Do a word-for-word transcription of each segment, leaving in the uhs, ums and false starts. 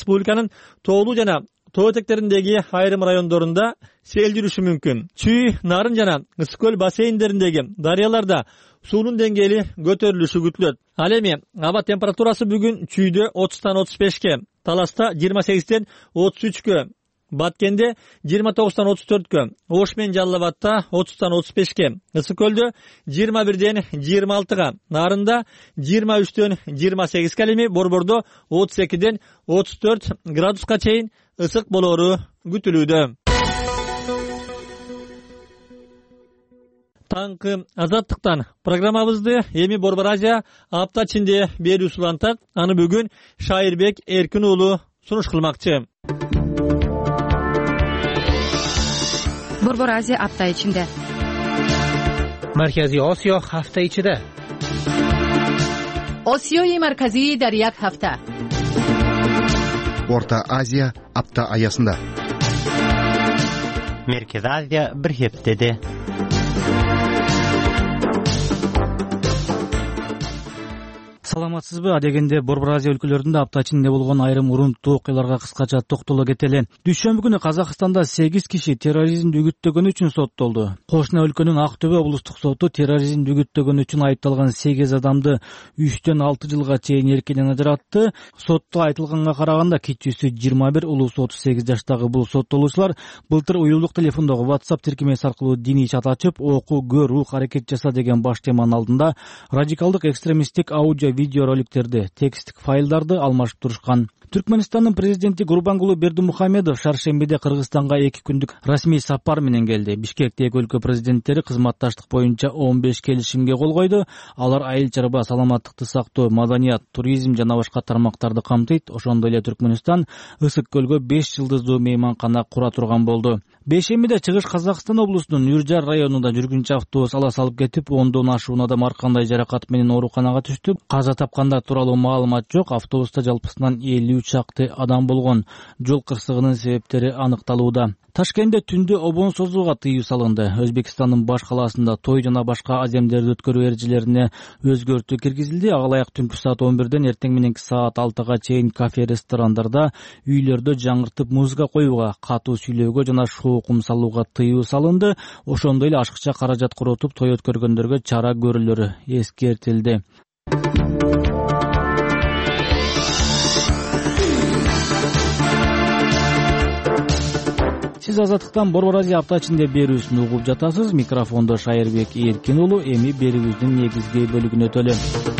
республиканын тоолуу жана тоо этектериндеги айрым райондорунда сел жүрүшү мүмкүн. Чүй, Нарын жана Ысык көл бассейндериндеги дарыяларда суунун деңгээли көтөрүлүшү күтүлөт. Ал эми аба температурасы бүгүн Чүйдө отуздан отуз бешке, Таласта жыйырма сегизден отуз үчкө, Баткенде жыйырма тогуздан отуз төрткө, Ош менен Жалал Абадта отуздан отуз бешке, Ысык көлдө жыйырма бирден жыйырма алтыга, Нарында жыйырма үчтөн жыйырма сегизге, эми Борбордо отуз экиден отуз төрт градуска чейин ысык болору күтүлүүдө. Таңкы Азаттыктан программабызды эми Борбор Азия апта ичинде берүү сулантат. Аны бүгүн Шайырбек Эркин уулу сунуш кылмакчы. Борбор Азия апта ичинде. Маркази Осиё ҳафта ичида. Осиёи марказӣ дар як ҳафта. Орта Азия апта аясында. Merkez Азия bir heftede. Саламатсызбы? Адегенде Борбор Азия өлкөлөрүндө апта ичинде болгон айрым урунттуу окуяларга кыскача токтоло кетели. Дүйшөмбү күнү Казакстанда сегиз киши терроризмди үгүттөгөнү үчүн соттолду. Кошуна өлкөнүн Ак Төбө облустук соту терроризмди үгүттөгөнү үчүн айыпталган сегиз адамды үчтөн алты жылга чейин эркинен ажыратты. Сотто айтылганга караганда кичүүсү жыйырма бир, улуусу отуз сегиз жаштагы бул соттолуучулар былтыр уюлдук телефондогу WhatsApp тиркемеси аркылуу диний чат ачып, оку, көр, ук, аракет жаса деген баш теманын алдында радикалдык экстремисттик аудио видеороликтерди, текстик файлдарды алмашып турушкан. Түркмөнстандын президенти Гурбангулы Бердимухамедов шаршембиде Кыргызстанга эки күндүк расмий сапар менен келди. Бишкекте эки өлкө президенттери кызматташтык боюнча он беш келишимге кол койду. Алар айыл чарба, саламаттыкты сактоо, маданият, туризм жана башка тармактарды камтыйт. Ошондой эле Түркмөнстан Ысык көлгө беш жылдыздуу мейманкана кура турган болду. Бейшембиде Чыгыш Казакстан облусунун Үржар районунда жүргүнчү автобус ала салып кетип, ондон ашуун адам ар кандай жаракат менен ооруканага түштү. Каза тапкандар тууралуу маалымат жок. Автобуста жалпысынан элүү чакты адам болгон. Жол кырсыгынын себептери аныкталууда. Ташкентте түндө обон созууга тыюу салынды. Өзбекстандын баш калаасында той жана башка аземдерди өткөрүү эрежелерине өзгөртүү киргизилди. Ага ылайык түнкү саат он бирден эртең мененки саат алтыга чейин кафе, ресторандарда, үйлөрдө жаңыртып музыка коюуга, катуу сүйлөөгө жана шоо укум салууга тыюу салынды. Ошондой эле ашыкча каражат коротуп той өткөргөндөргө чара көрүлөрү эскертилди. Сиз Азаттыктан Борбор Азия апта ичинде берүүсүн угуп жатасыз. Микрофондо Шайырбек Эркин уулу. Эми берүүбүздүн негизги бөлүгүнө өтөлү.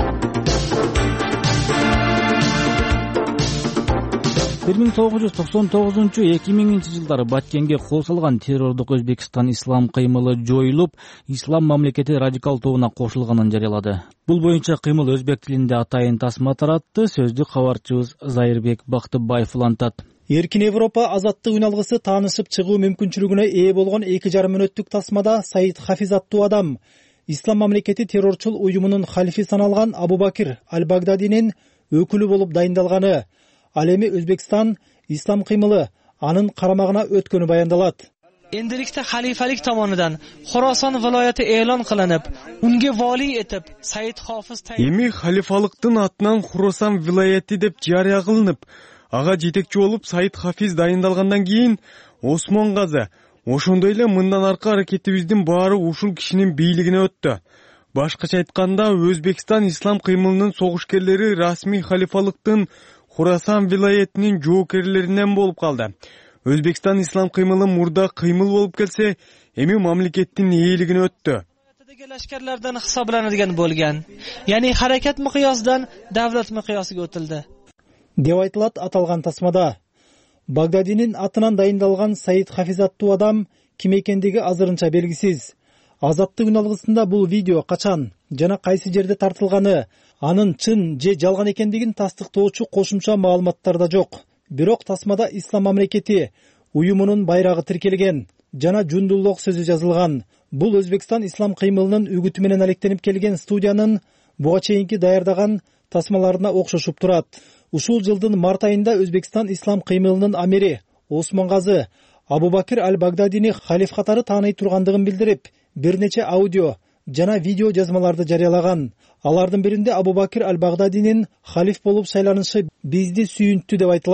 бир миң тогуз жүз токсон тогузунчу — эки миңинчи жылдары Баткенге кол салган террордук Өзбекстан ислам кыймылы жоюлуп, ислам мамлекети радикал тобуна кошулганын жарыялады. Бул боюнча кыймыл өзбек тилинде атайын тасма таратты. Сөздү кабарчыбыз Зайырбек Бактыбаев улантат. Эркин Европа азаттык үналгысы таанышып чыгуу мүмкүнчүлүгүнө ээ болгон эки жарым мүнөттүк тасмада Саид Хафиз аттуу адам ислам мамлекети террорчул уюмунун халифи саналган Абу-Бакир аль-Багдадинин өкүлү болуп дайындалганы, ал эми Өзбекстан ислам кыймылы анын карамагына өткөнү баяндалат. Endilikda xalifalik tomonidan Xorason viloyati e'lon qilinib, unga vali etib Said Hofiz Эми халифалыктын атынан Xorason viloyati деп жарыя кылынып, ага жетекчи болуп Саид Хафиз дайындалгандан кийин Осмон Газы, ошондой эле мындан аркы аракетибиздин баары ушул кишинин бийлигине өттү. Башкача айтканда, Өзбекстан ислам кыймылынын согушкерлери расмий халифалыктын Xorason viloyatинин жоокерлеринен болуп калды. Өзбекстан ислам кыймылы мурда кыймыл болуп келсе, эми мамлекеттин ээлигине өттү. Lashkarlardan hisoblanadigan bo'lgan. Ya'ni harakat miqyosidan davlat miqyosiga o'tildi. Деп айтылат аталган тасмада. Багдадинин атынан дайындалган Саид Хафиз аттуу адам ким экендиги азырынча белгисиз. Азаттык үналгысында бул видео качан жана кайсы жерде тартылганы, анын чын же жалган экендигин тастыктоочу кошумча маалыматтар да жок. Бирок тасмада ислам мамлекети уюмунун байрагы тиркелген жана Жундуллук сөзү жазылган. Бул Өзбекстан ислам кыймылынын үгүтү менен алектенип келген студиянын буга чейинки даярдаган тасмаларына окшошуп турат. Ушул жылдын март айында Өзбекстан ислам кыймылынын амири Осмон Газы Абу-Бакир аль-Багдадини халиф катары тааный тургандыгын билдирип, бир нече аудио жана видео жазмаларды жарыялаган. Алардын биринде Абу-Бакир аль-Багдадинин халиф болуп шайланышы бизди сүйүнттү деп айтылат.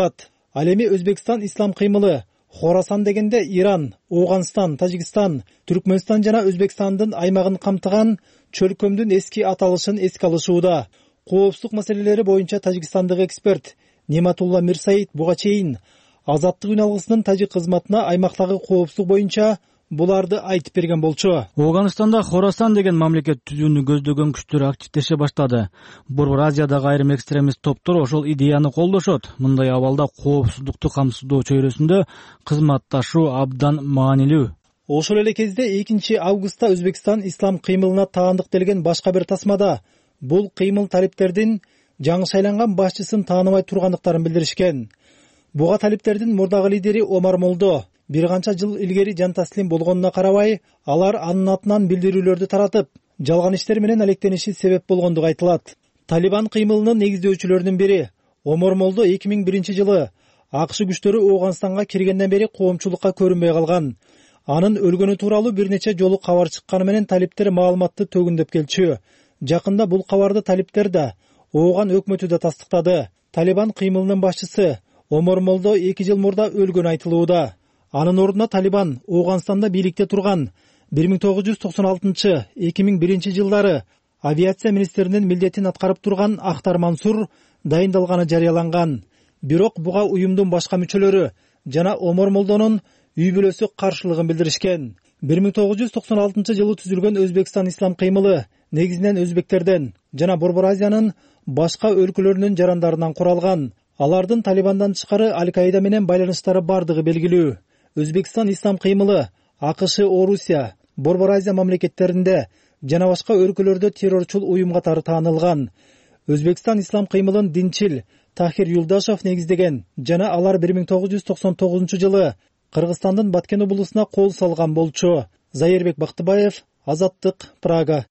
Ал эми Өзбекстан ислам кыймылы Хорасан дегенде Иран, Ооганстан, Тажикстан, Түркмөнстан жана Өзбекстандын аймагын камтыган чөлкөмдүн эски аталышын эске алышууда. Коопсуздук маселелери боюнча тажикстандык эксперт Нематулла Мирсаид буга чейин Азаттык үн алгысынын тажик кызматына аймактагы коопсуздук боюнча буларды айтып берген болчу. Ооганстанда Хорасан деген мамлекет түзүүнү көздөгөн күчтөр активдеше баштады. Борбор Азиядагы айрым экстремист топтор ошол идеяны колдошот. Мындай абалда коопсуздукту камсыздоо чөйрөсүндө кызматташуу абдан маанилүү. Ошол эле кезде экинчи августта Өзбекстан ислам кыймылына таандык делген башка бир тасмада бул кыймыл талиптердин жаңы шайланган башчысын тааныбай тургандыктарын билдиришкен. Буга талиптердин мурдагы лидери Омар Молдо бир канча жыл илгери жан таслим болгонуна карабай, алар анын атынан билдирүүлөрдү таратып, жалган иштер менен алектениши себеп болгондугу айтылат. Талибан кыймылынын негиздөөчүлөрүнүн бири Омар Молдо эки миң биринчи жылы АКШ күчтөрү Ооганстанга киргенден бери коомчулукка көрүнбөй калган. Анын өлгөнү тууралуу бир нече жолу кабар чыкканы менен талиптер маалыматты төгүндөп келчү. Жакында бул кабарды талиптер да, Ооган өкмөтү да тастыктады. Талибан кыймылынын башчысы Омар Молдо эки жыл мурда өлгөнү айтылууда. Анын ордуна Талибан Ооганстанда бийликте турган бир миң тогуз жүз токсон алтынчы — эки миң биринчи жылдары авиация министринин милдетин аткарып турган Ахтар Мансур дайындалганы жарыяланган. Бирок буга уюмдун башка мүчөлөрү жана Омар Молдонун үй бүлөсү каршылыгын билдиришкен. бир миң тогуз жүз токсон алтынчы жылы түзүлгөн Өзбекстан ислам кыймылы негизинен өзбектерден жана Борбор Азиянын башка өлкөлөрүнүн жарандарынан куралган. Алардын Талибандан тышкары Аль-Каида менен байланыштары бардыгы белгилүү. Өзбекстан ислам кыймылы АКШ, Орусия, Борбор Азия мамлекеттеринде жана башка өлкөлөрдө террорчул уюм катары таанылган. Өзбекстан ислам кыймылын динчил Тахир Юлдашев негиздеген жана алар бир миң тогуз жүз токсон тогузунчу жылы Кыргызстандын Баткен облусуна кол салган болчу. Зайырбек Бактыбаев, Азаттык, Прага.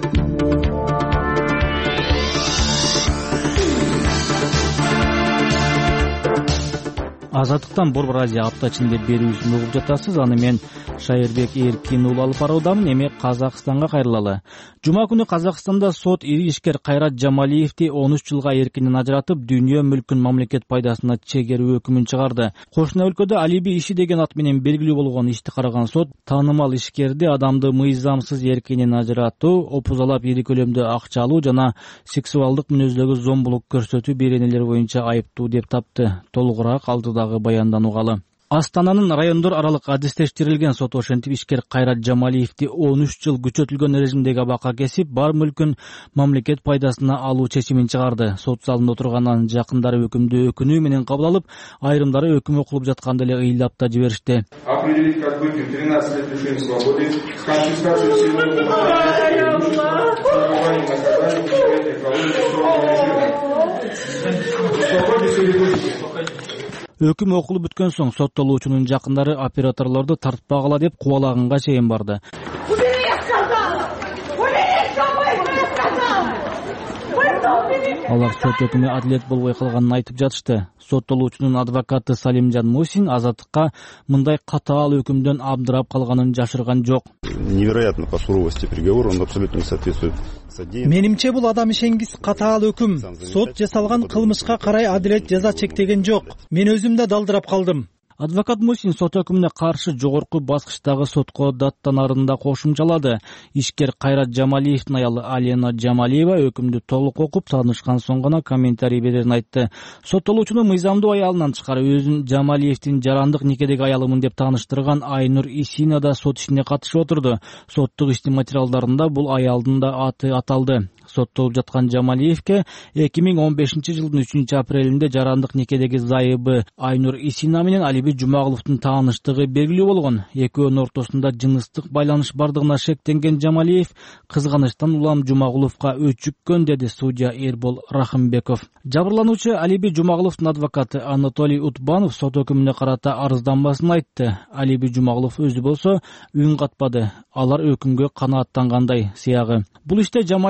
Азаттыктан Борбор Азия апта ичинде берүүсүн угуп жатасыз. Аны мен Шайырбек Эркин уулу алып баруудамын. Эми Казакстанга кайрылалы. Жума күнү Казакстанда сот ири ишкер Кайрат Жамалиевди он үч жылга эркинен ажыратып, дүйнө мүлкүн мамлекет пайдасына чегерүү өкүмүн чыгарды. Кошуна өлкөдө Алиби иши деген ат менен белгилүү болгон ишти караган сот таанымал ишкерди адамды мыйзамсыз эркинен ажыратуу, опузалап ири көлөмдө акча алуу жана сексуалдык мүнөздөгү зомбулук көрсөтүү беренелери боюнча айыптуу деп тапты. Толугураак алдыдагы баяндан угалы. Астананын райондор аралык адистештирилген сот ошентип ишкер Кайрат Жамалиевди он үч жыл күчөтүлгөн режимдеги абакка кесип, бар мүлкүн мамлекет пайдасына алуу чечимин чыгарды. Сот залында отурган анын жакындары өкүмдү өкүнүү менен кабыл алып, айрымдары өкүм окулуп жатканда эле ыйлап да жиберишти. Определить как быть тринадцать лет лишения свободы, конфискацию силы, Өкүм окулуп бүткөн соң соттолуучунун жакындары операторлорду тартпагыла деп кубалаганга чейин барды. Алар сот өкүмү адилет болбой калганын айтып жатышты. Соттолуучунун адвокаты Салимжан Мусин Азаттыкка мындай катаал өкүмдөн абдырап калганын жашырган жок. Невероятно по суровости приговора, он абсолютно не соответствует. Менимче бул адам ишенгис катаал өкүм. Сот жасалган кылмышка карай адилет жаза чектеген жок. Мен өзүм да далдырап калдым. Адвокат Мусин сот өкүмүнө каршы жогорку баскычтагы сотко даттанарында кошумчалады. Ишкер Кайрат Жамалиевдин аялы Алена Жамалиева өкүмдү толук окуп, таанышкан соң гана комментарий берерин айтты. Соттолуучуну мыйзамдуу аялынан тышкары өзүн Жамалиевдин жарандык никедеги аялымын деп тааныштырган Айнур Исина да сот ишине катышып отурду. Соттук иштин материалдарында бул аялдын да аты аталды. Соттолуп жаткан Жамалиевке эки миң он бешинчи жылдын үчүнчү апрелинде жарандык никедеги зайыбы Айнур Исина менен Алиби Жумагуловдун тааныштыгы белгилүү болгон. Экөөнүн ортосунда жыныстык байланыш бардыгына шектенген Жамалиев кызганычтан улам Жумагуловго өчүккөн, деди судья Эрбол Рахымбеков. Жабырлануучу Алиби Жумагуловдун адвокаты Анатолий Утбанов сот өкүмүнө карата арызданбасын айтты. Алиби Жумагулов өзү болсо үн катпады. Алар өкүмгө канааттангандай сыягы. Бул иште Жамалиев менен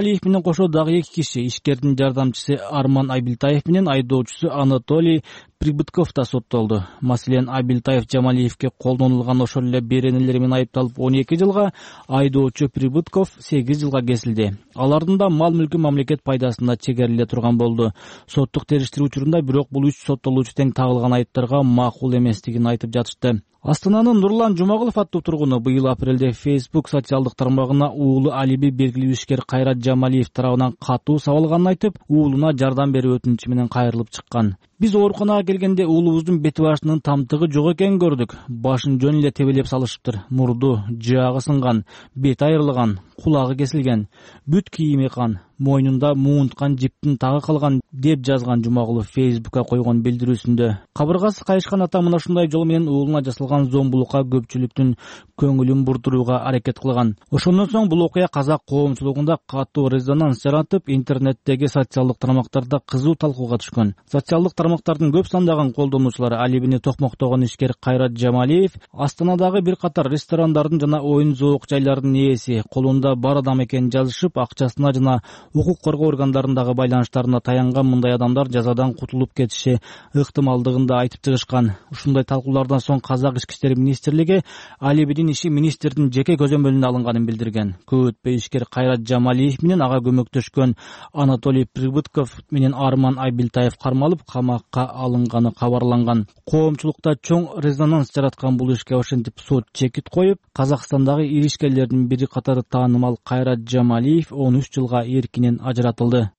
кошо дагы эки киши, ишкердин жардамчысы Арман Абилтаев менен айдоочусу Анатолий Прибытков да соттолду. Маселен, Абилтаев Жамалиевке колдонулган ошол эле беренелер менен айыпталып он эки жылга, айдоочу Прибытков сегиз жылга кесилди. Алардын да мал мүлкү мамлекет пайдасында чегериле турган болду. Соттук териштирүү учурунда бирок бул үч соттолуучу тең тагылган айыптарга макул эместигин айтып жатышты. Астананын Нурлан Жумагулов аттуу тургуну быйыл апрелде Facebook социалдык тармагына уулу Алиби белгилүү ишкер Кайрат Жамалиев тарабынан катуу сабалганын айтып, уулуна жардам берүү өтүнүчү менен кайрылып чыккан. Биз ооруканага келгенде уулубуздун бети башынын тамтыгы жок экенин көрдүк. Башын жөн эле тебелеп салышыптыр. Мурду, жаагы сынган, бети айрылган, кулагы кесилген, бүт кийими кан, мойнунда муунткан жиптин тагы калган деп жазган Жумагулов Facebook'ка койгон билдирүүсүндө. Кабыргасы кайышкан ата мына ушундай жол менен уулуна жасалган зомбулукка көпчүлүктүн көңүлүн бурдурууга аракет кылган. Ошондон соң бул окуя казак коомчулугунда катуу резонанс жаратып, интернеттеги социалдык тармактарда кызуу талкууга түшкөн. Социалдык тармактардын көп сандаган колдонуучулары Алибини токмоктогон ишкер Кайрат Жамалиев Астанадагы бир катар ресторандардын жана оюн зоок жайлардын ээси, колунда бар адам экенин жазышып, акчасына жана укук коргоо органдарындагы байланыштарына таянган мындай адамдар жазадан кутулуп кетиши ыктымалдыгын да айтып чыгышкан. Ушундай талкуулардан соң Казак ички иштер министрлиги Алибидин иши министрдин жеке көзөмөлүнө алынганын билдирген. Көп өтпөй ишкер Кайрат Жамалиев менен ага көмөктөшкөн Анатолий Прибытков менен Арман Абилтаев кармалып камакка алынганы кабарланган. Коомчулукта чоң резонанс жараткан бул ишке ошентип сот чекит коюп, Казакстандагы ири ишкерлердин бири катары таанымал Кайрат Жамалиев он үч жылга эркинен ажыратылды.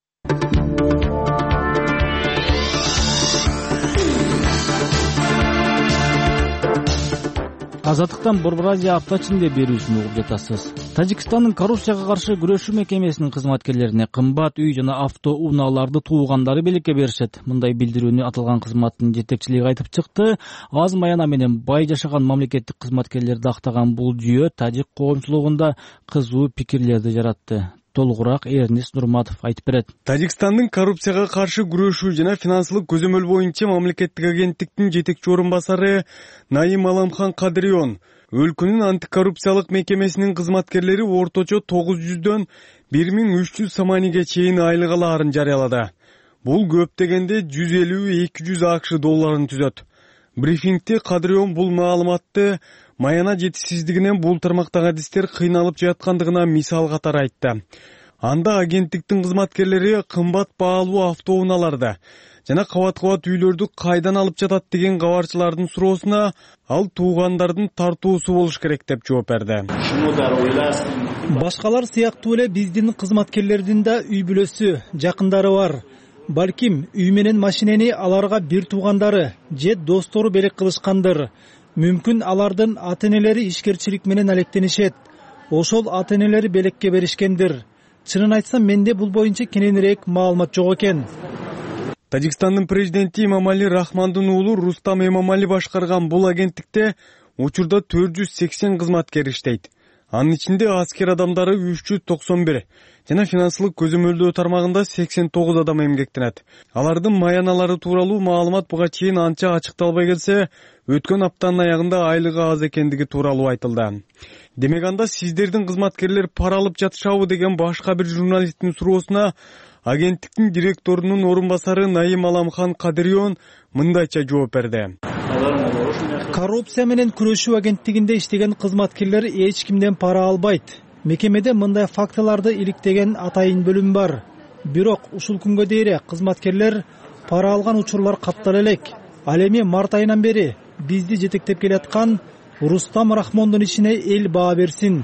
Азаттыктан Борбор Азия апта ичинде берүүсүн угуп жатасыз. Тажикстандын коррупцияга каршы күрөшүү мекемесинин кызматкерлерине кымбат үй жана авто унааларды туугандары белекке беришет. Мындай билдирүүнү аталган кызматтын жетекчилиги айтып чыкты. Аз маяна менен бай жашаган мамлекеттик кызматкерлерди актаган бул жүйө тажик коомчулугунда кызуу пикирлерди жаратты. Толугураак Эрнис Нурматов айтып берет. Тажикстандын коррупцияга каршы күрөшүү жана финансылык көзөмөл боюнча мамлекеттик агенттиктин жетекчи орун басары Наим Аламхан Кадрион өлкөнүн антикоррупциялык мекемесинин кызматкерлери орточо тогуз жүздөн бир миң үч жүз саманиге чейин айлык алаарын жарыялады. Бул көп дегенде жүз элүү эки жүз акш долларын түзөт. Брифингде Кадрион бул маалыматты маяна жетишсиздигинен бул тармактагы адистер кыйналып жаткандыгына мисал катары айтты. Анда агенттиктин кызматкерлери кымбат баалуу автоунааларды жана кабат-кабат үйлөрдү кайдан алып жатат деген кабарчылардын суроосуна ал туугандардын тартуусу болуш керек деп жооп берди. Башкалар сыяктуу эле биздин кызматкерлердин да үй бүлөсү, жакындары бар. Балким үй менен машинени аларга бир туугандары же достору белек кылышкандыр. Мүмкүн алардын ата-энелери ишкерчилик менен алектенишет. Ошол ата-энелери белекке беришкендир. Чынын айтсам, менде бул боюнча кененирээк маалымат жок экен. Тажикстандын президенти Эмомали Рахмандын уулу Рустам Эмомали башкарган бул агенттикте учурда төрт жүз сексен кызматкер иштейт. Анын ичинде аскер адамдары үч жүз токсон бир жана финансылык көзөмөлдөө тармагында сексен тогуз адам эмгектенет. Алардын маяналары тууралуу маалымат буга чейин анча ачыкталбай келсе, өткөн аптанын аягында айлыгы аз экендиги тууралуу айтылды. Демек анда сиздердин кызматкерлер пара алып жатышабы деген башка бир журналисттин суроосуна агенттиктин директорунун орун басары Наим Аламхан Кадрион мындайча жооп берди. Коррупция менен күрөшүү агенттигинде иштеген кызматкерлер эч кимден пара албайт. Мекемеде мындай фактыларды иликтеген атайын бөлүм бар. Бирок ушул күнгө дейре кызматкерлер пара алган учурлар каттала элек. Ал эми март айынан бери бизди жетектеп келаткан Рустам Рахмондун ишине эл баа берсин.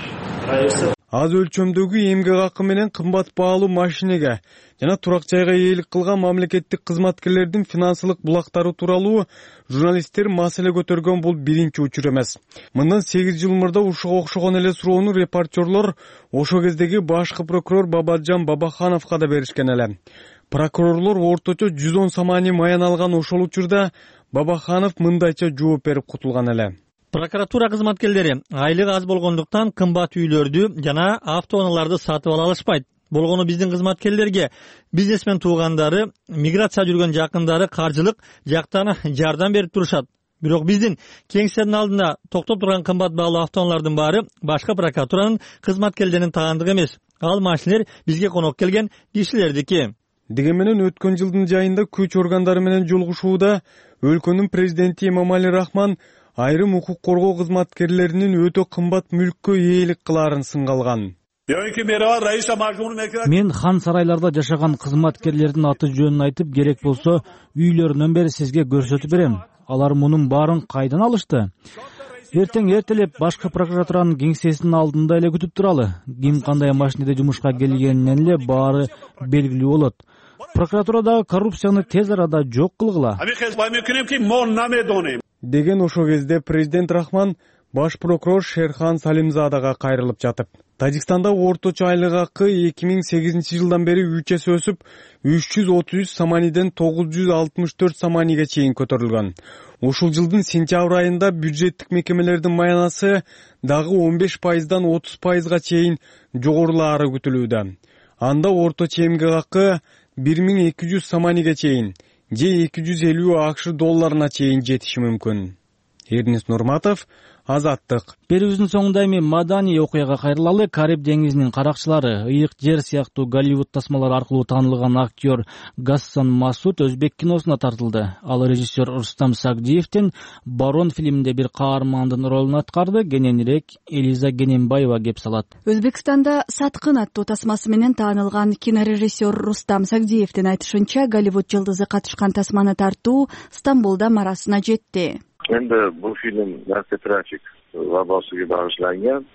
Аз өлчөмдөгү эмгек акы менен кымбат баалуу машинеге жана турак жайга ээлик кылган мамлекеттик кызматкерлердин финансылык булактары тууралуу журналисттер маселе көтөргөн бул биринчи учур эмес. Мындан сегиз жыл мурда ушуга окшогон эле суроону репортерлор ошо кездеги башкы прокурор Бабаджан Бабахановго да беришкен эле. Прокурорлор орточо жүз он самани маян алган ошол учурда Бабаханов мындайча жооп берип кутулган эле. Прокуратура кызматкерлери айлык аз болгондуктан кымбат үйлөрдү жана автоунааларды сатып ала алышпайт. Болгону биздин кызматкерлерге бизнесмен туугандары, миграция жүргөн жакындары каржылык жактан жардам берип турушат. Бирок биздин кеңсенин алдында токтоп турган кымбат баалуу автоунаалардын баары башкы прокуратуранын кызматкерлеринин таандыгы эмес. Ал машинелер бизге конок келген кишилердики. Дегенменен өткөн жылдын жайында күч органдары менен жолугушууда өлкөнүн президенти Эмомали Рахмон айрым укук коргоо кызматкерлеринин өтө кымбат мүлккө ээлик кылаарын сынга алган. Мен хан сарайларда жашаган кызматкерлердин аты жөнүн айтып, керек болсо үйлөрүнөн бери сизге көрсөтүп берем. Алар мунун баарын кайдан алышты? Эртең эртелеп башкы прокуратуранын кеңсесинин алдында эле күтүп туралы. Ким кандай машинеде жумушка келгенинен эле баары белгилүү болот. Прокуратурадагы коррупцияны тез арада жок кылгыла. Деген ошо кезде президент Рахмон баш прокурор Шерхан Салимзадага кайрылып жатып, Тажикстанда орточо айлык акы эки миң сегизинчи жылдан бери үч эсе өсүп, үч жүз отуз үч саманиден тогуз жүз алтымыш төрт саманиге чейин көтөрүлгөн. Ушул жылдын сентябрь айында бюджеттик мекемелердин маянасы дагы он беш пайыздан отуз пайызга чейин жогорулаары күтүлүүдө. Анда орточо эмгек акы бир миң эки жүз саманиге чейин же эки жүз элүү акш долларына чейин жетиши мүмкүн. Эрнис Нурматов, Азаттык. Берүүбүздүн соңунда эми маданий окуяга кайрылалы. Кариб деңизинин каракчылары, ыйык жер сыяктуу Голливуд тасмалары аркылуу таанылган актер Гассан Масуд өзбек киносуна тартылды. Ал режиссер Рустам Сагдиевдин Барон фильминде бир каармандын ролун аткарды. Кененирээк Элиза Кененбаева кеп салат. Өзбекстанда Саткын аттуу тасмасы менен таанылган кинорежиссер Рустам Сагдиевдин айтышынча, Голливуд жылдызы катышкан тасманы тартуу Стамбулда марасына жетти. Endi bu film narkotrafik vabosiga bag'ishlangan.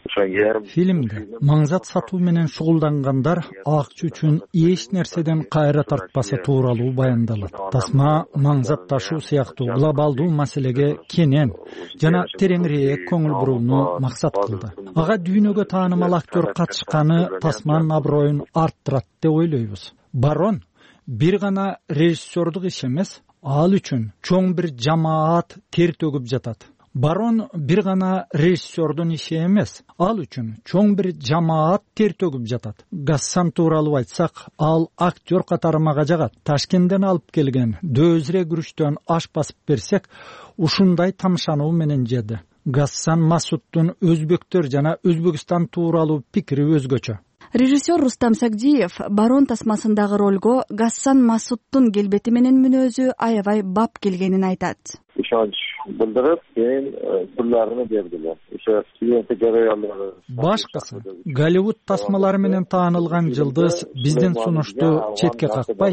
Filmde mangzat сатуу менен шугулдангандар акча үчүн эч нерседен кайра тартпасы тууралуу баяндалат. Тасма маңзат ташуу сыяктуу глобалдуу маселеге кенен жана тереңирээк көңүл бурууну максат кылды. Ага дүйнөгө таанымал актер катышканы тасманын аброюн арттырат деп ойлойбуз. Барон бир гана режиссердук иш эмес, ал үчүн чоң бир жамаат тер төгүп жатат. Барон бир гана режиссердун иши эмес, ал үчүн чоң бир жамаат тер төгүп жатат. Гассан тууралуу айтсак, ал актер катары мага жагат. Ташкенттен алып келген дөзүрө күрүчтөн аш басып берсек, ушундай тамшануу менен жеди. Гассан Масуддун өзбектөр жана Өзбекстан тууралуу пикири өзгөчө. Режиссер Рустам Сагдиев Барон тасмасындагы ролго Гассан Масуддун келбети менен мүнөзү аябай бап келгенин айтат. Ишонч билдирип, keyin pullarini berdilar. O'sha kliyenti jarayonlari. Башкысы, Голливуд тасмалары менен таанылган жылдыз биздин сунушту четке какпай,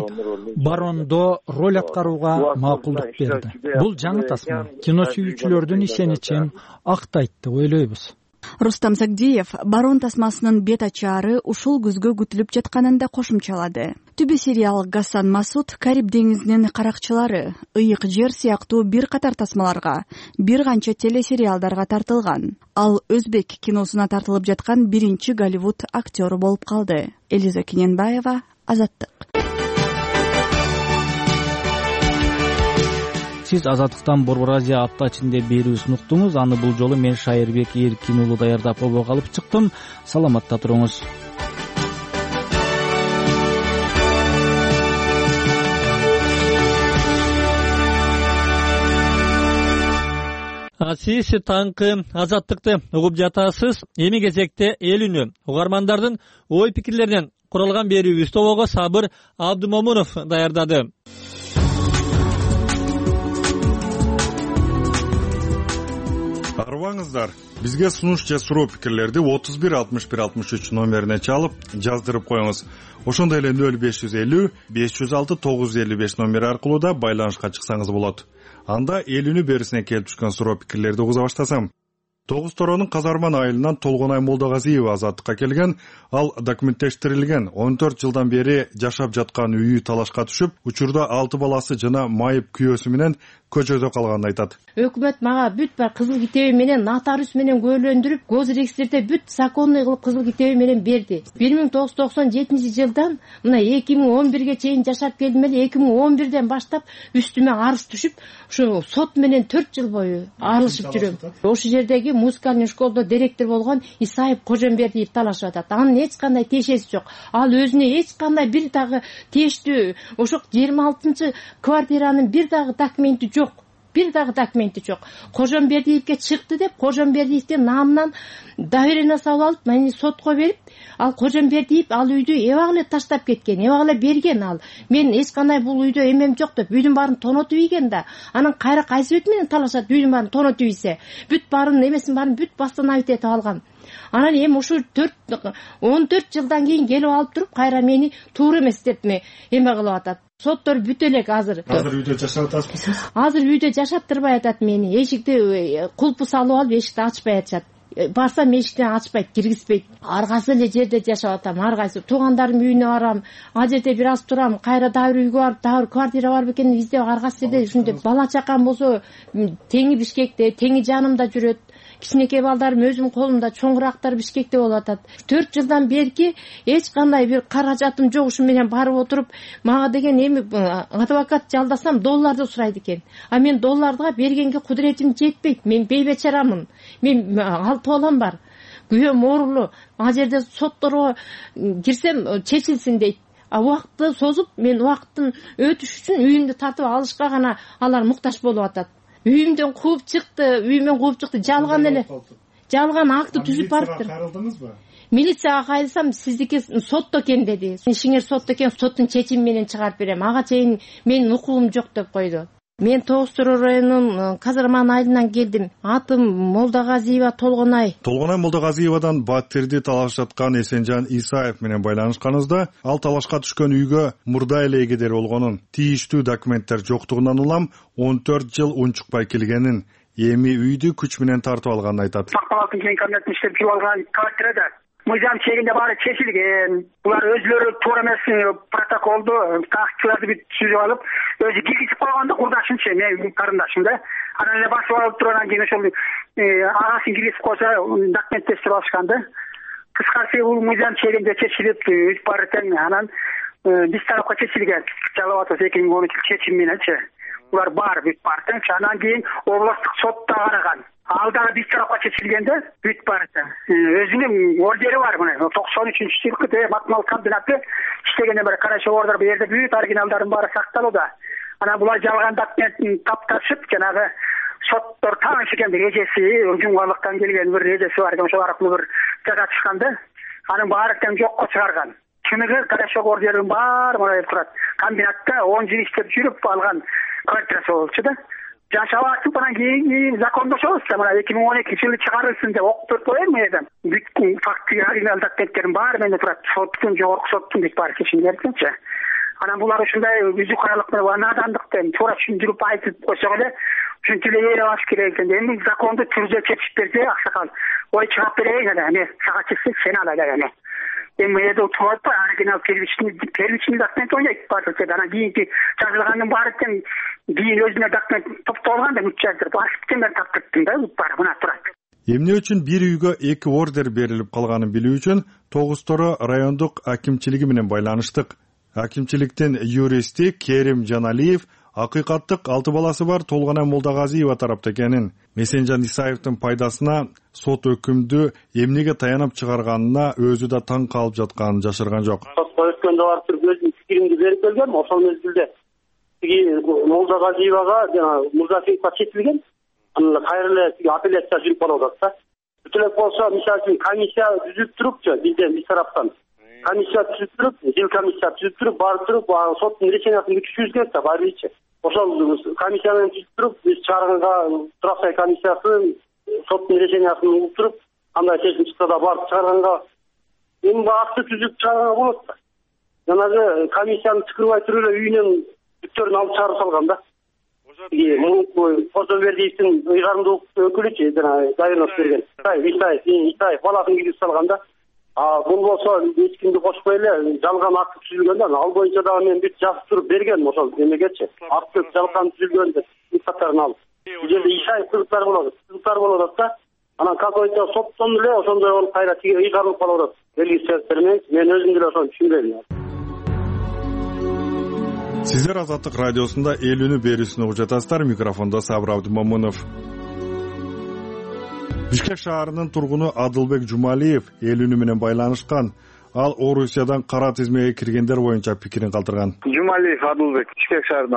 Барондо роль аткарууга макулдук берди. Бул жаңы тасма кино сүйүүчүлөрдүн ишеничин актайт деп ойлойбуз. Рустам Сагдиев Барон тасмасынын бет ачаары ушул күзгө күтүлүп жатканын да кошумчалады. Түбү сериал Гассан Масуд Кариб деңизинин каракчылары, ыйык жер сыяктуу бир катар тасмаларга, бир канча телесериалдарга тартылган. Ал өзбек киносуна тартылып жаткан биринчи Голливуд актеру болуп калды. Элиза Кененбаева, Азаттык. Сиз Азаттыктан Борбор Азия апта ичинде берүүсүн уктуңуз. Аны бул жолу мен Шайырбек Эркин уулу даярдап обого алып чыктым. Саламатта туруңуз. Сиз таңкы Азаттыкты угуп жатасыз. Эми кезекте эл үнү угармандардын ой пикирлеринен куралган берүүбүздү обого Сабыр Абдымомунов даярдады. Арыбаңыздар, бизге сунуш же суроо пикирлерди отуз бир алтымыш бир алтымыш үч номерине чалып жаздырып коюңуз. Ошондой эле нөл беш жүз элүү беш жүз алты тогуз жүз элүү беш номери аркылуу да байланышка чыксаңыз болот. Анда эл үнү берүүсүнө келип түшкөн суроо пикирлерди угуза баштасам. Тогуз торонун Казарман айылынан Толгонай Молдогазиева Азаттыкка келген. Ал документтештирилген он төрт жылдан бери жашап жаткан үйү талашка түшүп, учурда алты баласы жана майып күйөөсү менен көчөдө калганын айтат. Өкмөт мага бүт бар кызыл китеби менен нотариус менен көөлөндүрүп, госрегистрде бүт законный кылып кызыл китеби менен берди. бир миң тогуз жүз токсон жетинчи жылдан мына эки миң он бирге чейин жашап келдим эле. эки миң он бирден баштап үстүмө арыз түшүп, ушу сот менен төрт жыл бою арылышып жүрөм. Ошол жердеги музыкальный школдо директор болгон Исаев Кожомбердиев талашып атат. Анын эч кандай тиешеси жок. Ал өзүнө эч кандай бир дагы тештүү ошо жыйырма алтынчы квартиранын бир дагы документи жок. бир дагы документи жок. Кожомбердиевге чыкты деп Кожомбердиевдин намынан доверение салып алып, мени сотко берип, ал Кожомбердиев ал үйдү эбак эле таштап кеткен, эбак эле берген ал. Мен эч кандай бул үйдө эмем жок деп үйдүн баарын тонотуп ийген да. Анан кайра кайсы бет менен талашат үйдүн баарын тонотуп ийсе, бүт баарын эмесин баарын бүт бастан этип алган. Анан эми ушу он төрт жылдан кийин келип алып туруп, кайра мени туура эмес деп эме кылып атат. Соттор бүт элек азыр. Азыр үйдө жашап атасызбы? Азыр үйдө жашап турбай атат мени. Эшикти кулпу салып алып, эшикти ачпай атышат. Барсам эшиктен ачпайт, киргизбейт. Ар кайсы эле жерде жашап атам, ар кайсы. Туугандарымдын үйүнө барам, ал жерде бир аз турам, кайра дагы бир үйгө барып, дагы бир квартира бар бекен, бизде ар кайсы жерде ушундай. Бала чакам болсо теңи Бишкекте, теңи жанымда жүрөт. Кичинекей балдарым өзүмдүн колумда, чоңурактар Бишкекте болуп атат. төрт жылдан берки эч кандай бир каражатым жок, ушу менен барып отуруп, мага деген эми адвокат жалдасам долларды сурайт экен. А мен долларга бергенге кудуретим жетпейт. Мен бейбечарамын. Мен алты балам бар. Күйөөм оорулуу. Ал жерде сотторго кирсем чечилсин дейт. А убакытты созуп, мен убакыттын өтүш үчүн үйүмдү тартып алышка гана алар муктаж болуп атат. Үйүмдөн кууп чыкты, үйүмөн кууп чыкты, жалган эле. Жалган акты түзүп барыптыр. Кайрылдыңызбы? Милицияга кайрылсам, сиздики сотто экен деди. Ишиңер сотто экен, соттун чечими менен чыгарып берем. Ага чейин менин укугум жок деп койду. Мен Тоғыз Туру районунун Казарман айылынан келдим. Атым Молдагазиева Толгонай. Толгонай Молдагазиевадан батирди талашаткан Эсенжан Исаев менен байланышканыбызда, ал талашка түшкөн үйгө мурда эле эгедер болгонун, тийиштүү документтер жоктугунан улам он төрт жыл унчукпай келгенин, эми үйдү күч менен тартып алганын айтат. Сакталатын кийин кабинеттин иштеп жүрүп алган квартирада мыйзам чегинде баары чечилген. Булар өзлөрү туура эмес протоколду, тактыларды бүт түзүп алып, өзү киргизип койгонду курдашымчы, мен карындашым да. Анан эле басып алып тургандан кийин ошол агасын киргизип койсо документтештирип алышкан да. Кыскасы бул мыйзам чегинде чечилип өтүп бара экен. Анан биз тарапка чечилген. Жалап атабыз эки миң он үч чечим мененчи. Булар баары бүт бар экен. Анан кийин областтык сотто караган. Ал дагы биз тарапка чечилгенде бүт бар экен. Өзүнүн ордери бар мына токсон үчүнчү жылкы матмал комбинаты иштегенден бери карашы ордер бу жерде бүт оригиналдардын баары сакталууда. Анан булар жалган документин тапташып, жанагы соттор тааныш экен эжеси, жумгарлыктан келген бир эжеси бар экен, ошол аркылуу бир жаза чыкканды. Анын баары тең жокко чыгарган. Чыныгы карашы ордерин баары мына турат. Комбинатта он жыл иштеп жүрүп алган квартирасы болчу да. Жашап атып анан кийин закондошобуз да, мына эки миң он экинчи жылы чыгарылсын деп окуп коем мен. Бүт факты оригинал документтерин баары менде турат. Соттун, жогорку соттун бүт баары чечим бердинчи. Анан булар ушундай үзү каралык менен надандыктан туура түшүндүрүп айтып койсок эле ушинтип эле ээреп алыш керек экен. Эми законду түрдө чечип берсе, аксакал ой чыгап берейин эле, эми сага чыкса сен ал эле эми. Эми эде турат ба оригинал первичный первичный документ ойнойт баардык жерде. Анан кийинки жазылганын баары тең кийин өзүнө документ топтолган да бүт жаздырып архивтен мен таптырттым да бүт баары мына турат. Эмне үчүн бир үйгө эки ордер берилип калганын билүү үчүн Тогуз Тору райондук акимчилиги менен байланыштык. Акимчиликтин юристи Керим Жаналиев акыйкаттык алты баласы бар Толгонай Молдагазиева тарапта экенин, Эсенжан Исаевдин пайдасына сот өкүмдү эмнеге таянып чыгарганына өзү да таң калып жатканын жашырган жок. Сотко өткөндө барып туруп өзүнүн пикиримди берип келгем. Ошол мезгилде Молдагазиевага жана Мурзафиевге чечилген. Анан кайра эле апелляция жүрүп барып атат да. Бүт эле болсо, мисалы үчүн комиссия түзүп турупчу, бизден биз тараптан. Комиссия түзүп туруп, жыл комиссия түзүп туруп, барып туруп, соттун решениясын күтүшүбүз керек да, баары ичи. Ошол комиссия менен түзүп туруп, биз чыгарганга Тураксай комиссиясы соттун решениясын угуп туруп, кандай чечим чыкса да барып чыгарганга эми акты түзүп чыгарганга болот да. Жанагы комиссияны чакырбай туруп эле үйүнөн бүттөрүн алып чыгарып салган да. Кожомбердиевдин ыйгарымдуу өкүлүчү жана Дайынов берген. Исаев, Исаев баласын киргизип салган да. А бул болсо эч кимди кошпой эле жалган акт түзүлгөн да. Ал боюнча дагы мен бүт жазып туруп бергем ошол эмегечи. Акты жалган түзүлгөн деп исбаттарын алып. Бул жерде Исаев кызыктар болот, кызыктар болот да. Анан какой-то соттон эле ошондой болуп кайра тиги ыйгарылып калып атат. Белгисиз бермейт. Мен өзүм деле ошону түшүнбөйм. Сиздер Азаттык радиосунда элүүнү берүүсүн угуп жатасыздар. Микрофондо Сабыр Абдымомунов. Бишкек шаарынын тургуну Адылбек Жумалиев элүүнү менен байланышкан. Ал Орусиядан кара тизмеге киргендер боюнча пикирин калтырган. Жумалиев Адылбек, Бишкек шаарынан.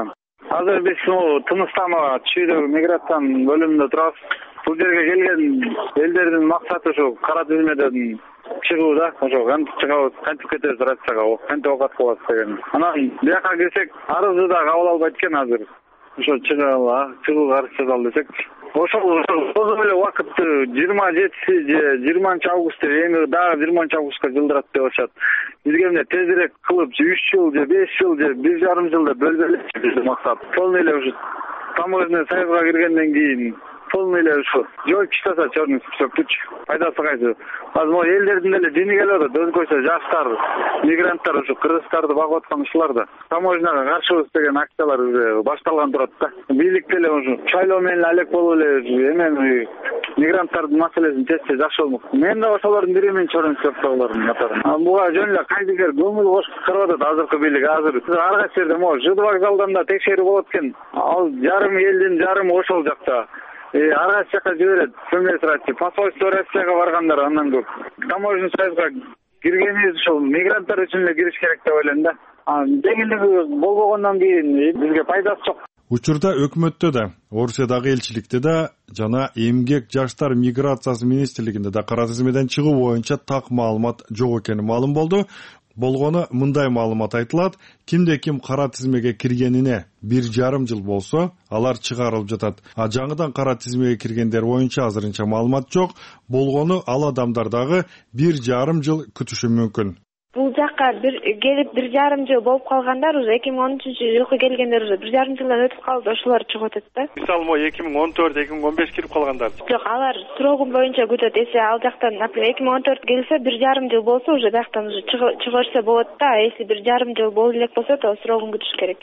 Азыр биз Тыныстамга чүйдөгү миграциянын бөлүмүндө турабыз. Бул жерге келген элдердин максаты ушу кара тизмеден чыгуу да. Ошо кантип чыгабыз, кантип кетебиз Россияга, кантип окат кылабыз деген. Анан бияка келсек, арызды да кабыл албайт экен азыр. Ошо чыгала, чыгууга арыз жазалы десек. Ошол ошол эле убакытты жыйырма жетиси же жыйырманчы август деп эми дагы жыйырманчы августка жылдырат деп атышат. Бизге эмне тезирээк кылып үч жыл же беш жыл же бир жарым жылда бөлбөлөчү биздин максат. Полный эле ушу таможенный союзга киргенден кийин полный эле ушу жол чыктаса черный списоктучу пайдасы кайсы? Азыр могу элдердин эле дини келип атат, өзгөчө жаштар, мигранттар ушу кыргыздарды багып аткан ушулар да. Таможняга каршыбыз деген акциялар уже башталган турат да. Бийлик деле ушу шайлоо менен алек болуп эле эмен мигранттардын маселесин чечсе жакшы болмок. Мен да ошолордун бири мен черный списоктогулардын катарында. Буга жөн эле кайдыгер көңүл кошуп кырып атат азыркы бийлик. Азыр ар кайсы жерде могу ЖД вокзалдан да текшерүү болот экен. Ал жарым элдин жарымы ошол жакта. Ар кайсы жакка жиберет. Сөмесрачы, посольство Россияга баргандар андан көп. Таможенный союзга киргенибиз ушул мигранттар үчүн эле кириш керек деп ойлойм да. Жеңилдиги болбогондон кийин бизге пайдасы жок. Учурда өкмөттө да, Орусиядагы элчиликте да жана Эмгек жаштар миграциясы министрлигинде да кара тизмеден чыгуу боюнча так маалымат жок экени маалым болду. Болгону мындай маалымат айтылат: кимде ким кара тизмеге киргенине бир жарым жыл болсо, алар чыгарылып жатат. А жаңыдан кара тизмеге киргендер боюнча азырынча маалымат жок. Болгону ал адамдар дагы бир жарым жыл күтүшү мүмкүн. Бул жакка бир келип бир жарым жыл болуп калгандар уже эки миң он үчүнчү жылкы келгендер уже бир жарым жылдан өтүп калды, ошолор чыгып атат да. Мисалы могу эки миң он төрт эки миң он беш кирип калгандар. Жок, алар срогун боюнча күтөт. Эсе ал жактан, например, эки миң он төрт келсе бир жарым жыл болсо уже бияктан уже чыгырса болот да. А если бир жарым жыл боло элек болсо, то срогун күтүш керек.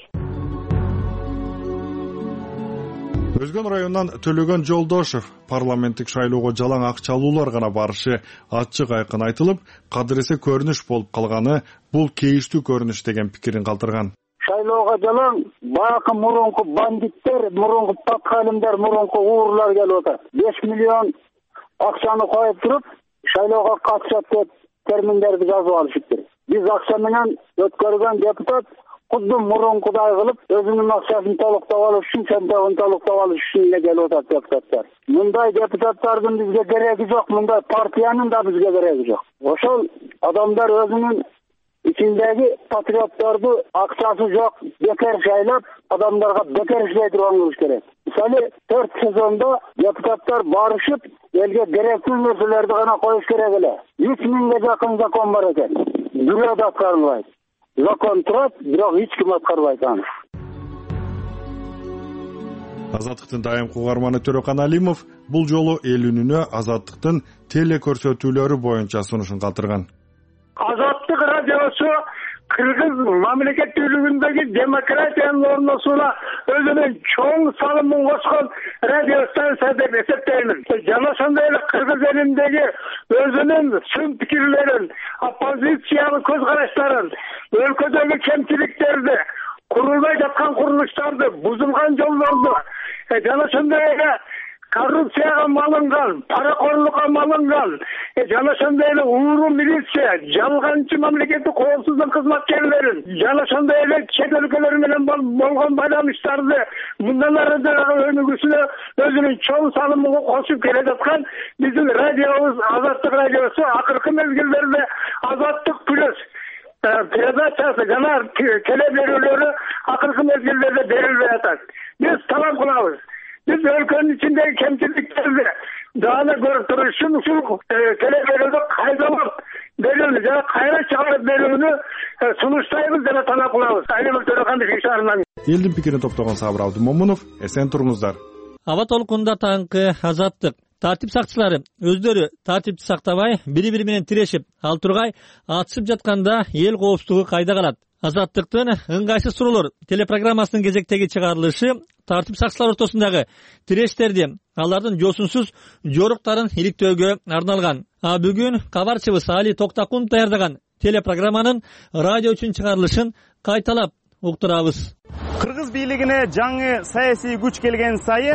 Өзгөн районунан Төлөгөн Жолдошев парламенттик шайлоого жалаң акчалуулар гана барышы ачык айкын айтылып, кадыресе көрүнүш болуп калганы бул кейиштүү көрүнүш деген пикирин калтырган. Шайлоого жалаң баакы мурунку бандиттер, мурунку паткалымдар, мурунку уурлар келип атат. беш миллион акчаны коюп туруп, шайлоого катышат деп терминдерди жазып алышыптыр. Биз акча менен өткөргөн депутат кудду мурункудай кылып, өзүнүн акчасын толуктап алыш үчүн, чемпионун толуктап алыш үчүн эле келип атат депутаттар. Мындай депутаттардын бизге кереги жок, мындай партиянын да бизге кереги жок. Ошол адамдар өзүнүн ичиндеги патриотторду акчасы жок, бекер шайлап, адамдарга бекер иштей турган кылыш керек. Мисалы, төрт сезондо депутаттар барышып, элге керектүү нерселерди гана коюш керек эле. үч миңге жакын закон бар экен. Бирөө да аткарылбайт. Закон турат, бирок эч ким аткарбайт аны. Азаттыктын дайымкы угарманы Төрөкан Алимов бул жолу эл үнүнө Азаттыктын телекөрсөтүүлөрү боюнча сунушун калтырган. Азаттык радиосу Кыргыз мамлекеттүүлүгүндөгү демократиянын орношуна өзүнүн чоң салымын кошкон радио станция деп эсептеймин. Жана ошондой эле кыргыз элиндеги өзүнүн сын пикирлерин, оппозициянын көз караштарын, өлкөдөгү кемчиликтерди, курулбай жаткан курулуштарды, бузулган жолдорду, жана ошондой эле коррупцияга малынган, паракорлукка малынган, жана ошондой эле ууру милиция, жалганчы мамлекеттик коопсуздук кызматкерлерин, жана ошондой эле чет өлкөлөр менен болгон байланыштарды мындан ары дагы өнүгүүсүнө өзүнүн чоң салымын кошуп келе жаткан биздин радиобуз, Азаттык радиосу акыркы мезгилдерде Азаттык плюс передачасы жана теле берүүлөрү акыркы мезгилдерде берилбей атат. Биз талап кылабыз. Biz өлкөнүн ичиндеги кемчиликтерди дагы көрүп туруш үчүн ушул теле берүүдү кайдалап берүүнү жана кайра чыгарып берүүнү сунуштайбыз деп талап кылабыз. Айнымыл Төрөкан шаарынан. Элдин пикирин топтогон Сабыр Абдымомунов, эсен туруңуздар. Аба толкунда таңкы Азаттык. Тартип сакчылары өздөрү тартипти сактабай, бири-бири менен тирешип, ал тургай атышып жатканда эл коопсуздугу кайда калат? Азаттыктын ыңгайсыз суроолор телепрограммасынын кезектеги чыгарылышы тартип сакчылар ортосундагы тирештерди, алардын жосунсуз жоруктарын иликтөөгө арналган. А бүгүн кабарчыбыз Али Токтакун даярдаган телепрограмманын радио үчүн чыгарылышын кайталап уктурабыз. Кыргыз бийлигине жаңы саясий күч келген сайын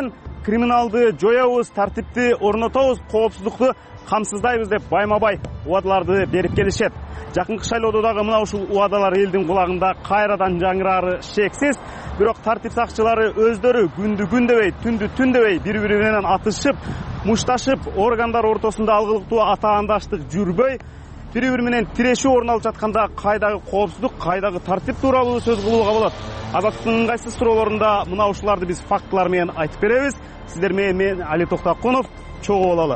криминалды жоябыз, тартипти орнотобуз, коопсуздукту камсыздайбыз деп байма бай убадаларды берип келишет. Жакынкы шайлоодо дагы мына ушул убадалар элдин кулагында кайрадан жаңырары шексиз. Бирок тартип сакчылары өздөрү күндү күн дебей, түндү түн дебей бири-бири менен атышып, мушташып, органдар ортосунда алгылыктуу атаандаштык жүрбөй, бири-бири менен тирешүү орун алып жатканда кайдагы коопсуздук, кайдагы тартип тууралуу сөз кылууга болот. Азаттыктын ыңгайсыз суроолорунда мына ушуларды биз фактылар менен айтып беребиз. Сиздер менен мен Али Токтокунов, чогуу бололу.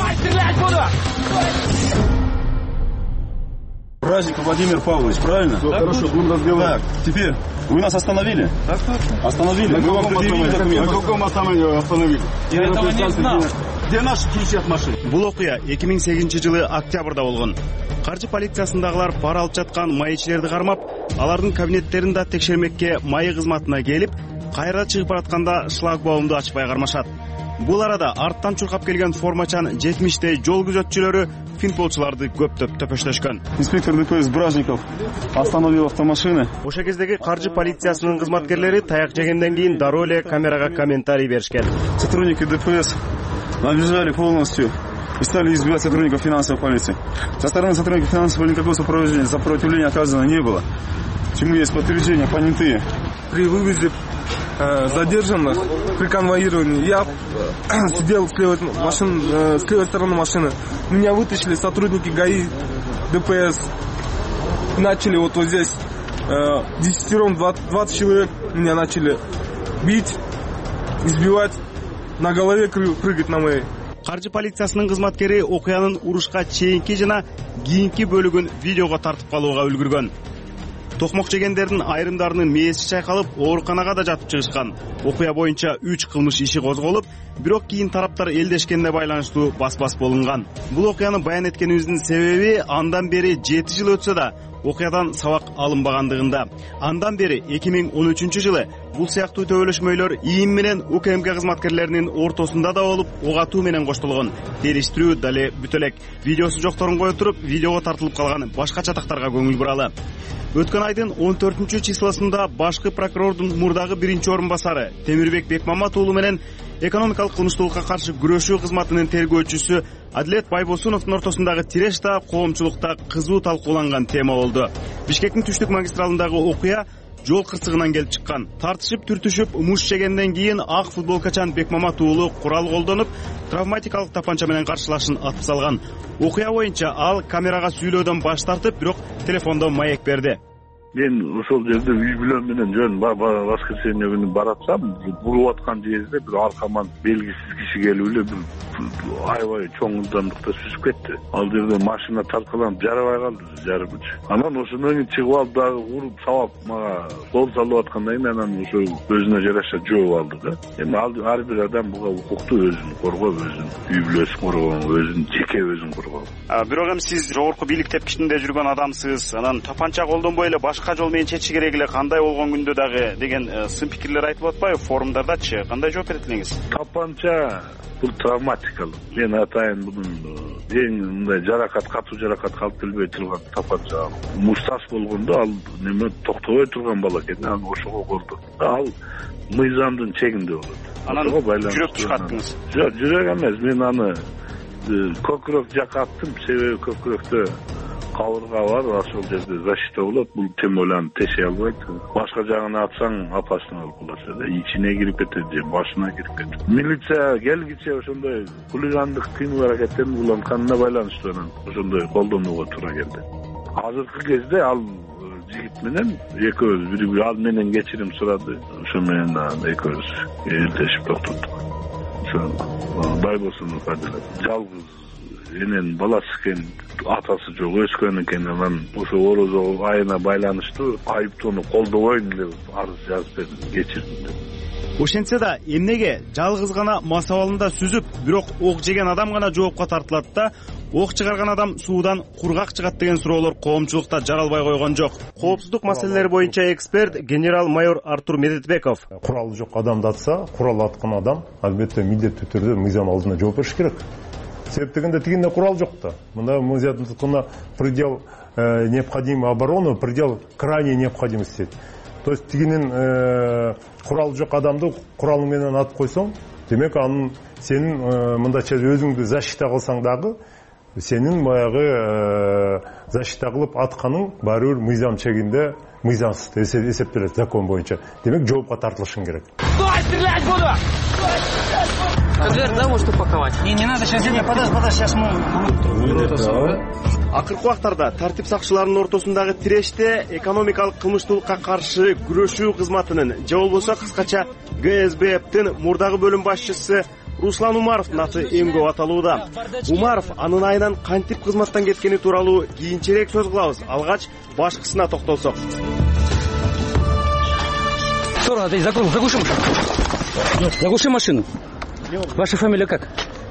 Праздник, Владимир Павлович, правильно? Да, хорошо, будем разговаривать. Теперь вы нас остановили? Остановили. Мы вам предъявили документы. На каком основании остановили? Я этого не знал. Где наши ключи от машины? Бул окуя эки миң сегизинчи жылы октябрда болгон. Каржы полициясындагылар пара алып жаткан майчилерди кармап, алардын кабинеттерин да текшермекке майы кызматына келип, кайра чыгып баратканда шлагбаумду ачпай кармашат. Бул арада арттан чуркап келген формачан жетимиштей жол күзөтчүлөрү финполчуларды көптөп төпөштөшкөн. Инспектор ДПС Бражников остановил автомашины. Ошо кездеги каржы полициясынын кызматкерлери таяк жегенден кийин дароо эле камерага комментарий беришкен. Сотрудники ДПС набежали полностью и стали избивать сотрудников финансовой полиции. Со стороны сотрудников финансовой никакого сопровождения, сопротивления оказано не было. Чему есть подтверждения понятые. При вывозе э, задержанных, при конвоировании, я э, сидел с левой, машин, э, с левой стороны машины. Меня вытащили сотрудники ГАИ, ДПС. Начали вот, вот здесь э, десятером, двадцать человек меня начали бить, избивать, на голове прыгать на моей. Каржы полициясынын кызматкери окуянын урушка чейинки жана кийинки бөлүгүн видеого тартып калууга үлгүргөн. Токмок жегендердин айрымдарынын мээси чайкалып, ооруканага да жатып чыгышкан. Окуя боюнча үч кылмыш иши козголуп, бирок кийин тараптар элдешкенине байланыштуу бас-бас болунган. Бул окуяны баян эткенибиздин себеби андан бери жети жыл өтсө да окуядан сабак алынбагандыгында. Андан бери эки миң он үчүнчү жылы бул сыяктуу төбөлөшмөйлөр ИИМ менен УКМК кызматкерлеринин ортосунда да болуп, ок атуу менен коштолгон. Териштирүү дале бүтө элек. Видеосу жокторун кое туруп, видеого тартылып калган башка чатактарга көңүл буралы. Өткөн айдын он төртүнчү числосунда башкы прокурордун мурдагы биринчи орун басары Темирбек Бекмамат уулу менен экономикалык кылмыштуулукка каршы күрөшүү кызматынын тергөөчүсү Адилет Байбосуновдун ортосундагы тиреш да коомчулукта кызуу талкууланган тема болду. Бишкектин түштүк магистралындагы окуя жол кырсыгынан келип чыккан. Тартышып, түртүшүп, муш жегенден кийин ак футболкачан Бекмамат уулу курал колдонуп, травматикалык тапанча менен каршылашын атып салган. Окуя боюнча ал камерага сүйлөөдөн баш тартып, бирок телефондо маек берди. Мен ошол жерде үй бүлөм менен жөн воскресенье күнү баратсам, буруп аткан жерде бир аркаман белгисиз киши келип эле бир аябай чоң ылдамдыкта сүзүп кетти. Ал жерде машина тарткаланып жарабай калды, жарыбыч. Анан ошондон кийин чыгып алып дагы уруп сабап мага кол салып аткандан кийин анан ошо өзүнө жараша жооп алды да. Эми ал ар бир адам буга укуктуу, өзүн коргоп, өзүн үй бүлөсүн коргоп, өзүн жеке өзүн коргоп. Бирок эми сиз жогорку бийлик тепкичинде жүргөн адамсыз, анан тапанча колдонбой эле башка жол менен чечиш керек эле, кандай болгон күндө дагы деген сын пикирлер айтылып атпайбы форумдардачы? Кандай жооп берет элеңиз? Тапанча бул травматикалык. Мен атайын бунун эң мындай жаракат, катуу жаракат калып келбей турган тапанча. Мушташ болгондо ал неме токтобой турган бала экен, анан ошого колду. Ал мыйзамдын чегинде болот. Анан жүрөк чыгаттыңыз? Жок, жүрөк эмес. Мен аны көкүрөк жакка аттым, себеби көкүрөктө кабырга бар, ошол жерде защита болот. Бул темөланы теше албайт. Башка жагына атсаң опасно болот да, ичине кирип кетет же башына кирип кетет. Милиция келгиче ошондой хулигандык кыймыл аракеттерин улантканына байланыштуу анан ошондой колдонууга туура келди. Азыркы кезде ал жигит менен экөөбүз бири-бири ал менен кечирим сурады. Ошо менен экөөбүз элтешип токтоттук. Ошо Байбосунов Адилет жалгыз энен баласы экен, атасы жок, өскөн экен. Анан ошо орозо айына байланыштуу айыптоону колдобойм деп арыз жазып бердим, кечирдим деп. Ошентсе да эмнеге жалгыз гана мас абалында сүзүп, бирок ок жеген адам гана жоопко тартылат да, ок чыгарган адам суудан кургак чыгат деген суроолор коомчулукта жаралбай койгон жок. Коопсуздук маселелери боюнча эксперт генерал-майор Артур Медетбеков. Куралы жок адамды атса, курал аткан адам албетте милдеттүү түрдө мыйзам алдында жооп бериш керек. Себеп дегенде тигинде курал жок да. Мында мыйзам тутканда предел э, необходимой обороны, предел крайней необходимости. То есть тигинин э, курал жок адамды курал менен атып койсоң, демек анын сенин мындайча өзүңдү защита кылсаң дагы сенин баягы защита кылып атканың баары бир мыйзам чегинде мыйзамсыз эсептелет закон боюнча. Демек жоопко тартылышың керек. Стрелять буду! Конверт, да, может упаковать? Не, не надо, сейчас я подожди, подожди, сейчас мы... Акыркы убактарда тартип сакчыларынын ортосундагы тиреште экономикалык кылмыштуулукка каршы күрөшүү кызматынын же болбосо кыскача Г С Б Б'тин мурдагы бөлүм башчысы Руслан Умаровдун аты эң көп аталууда. Умаров анын айынан кантип кызматтан кеткени тууралуу кийинчерээк сөз кылабыз. Алгач башкысына токтолсок. Сора, ты закрой, заглуши машину. Заглуши машину. Ваша фамилия как?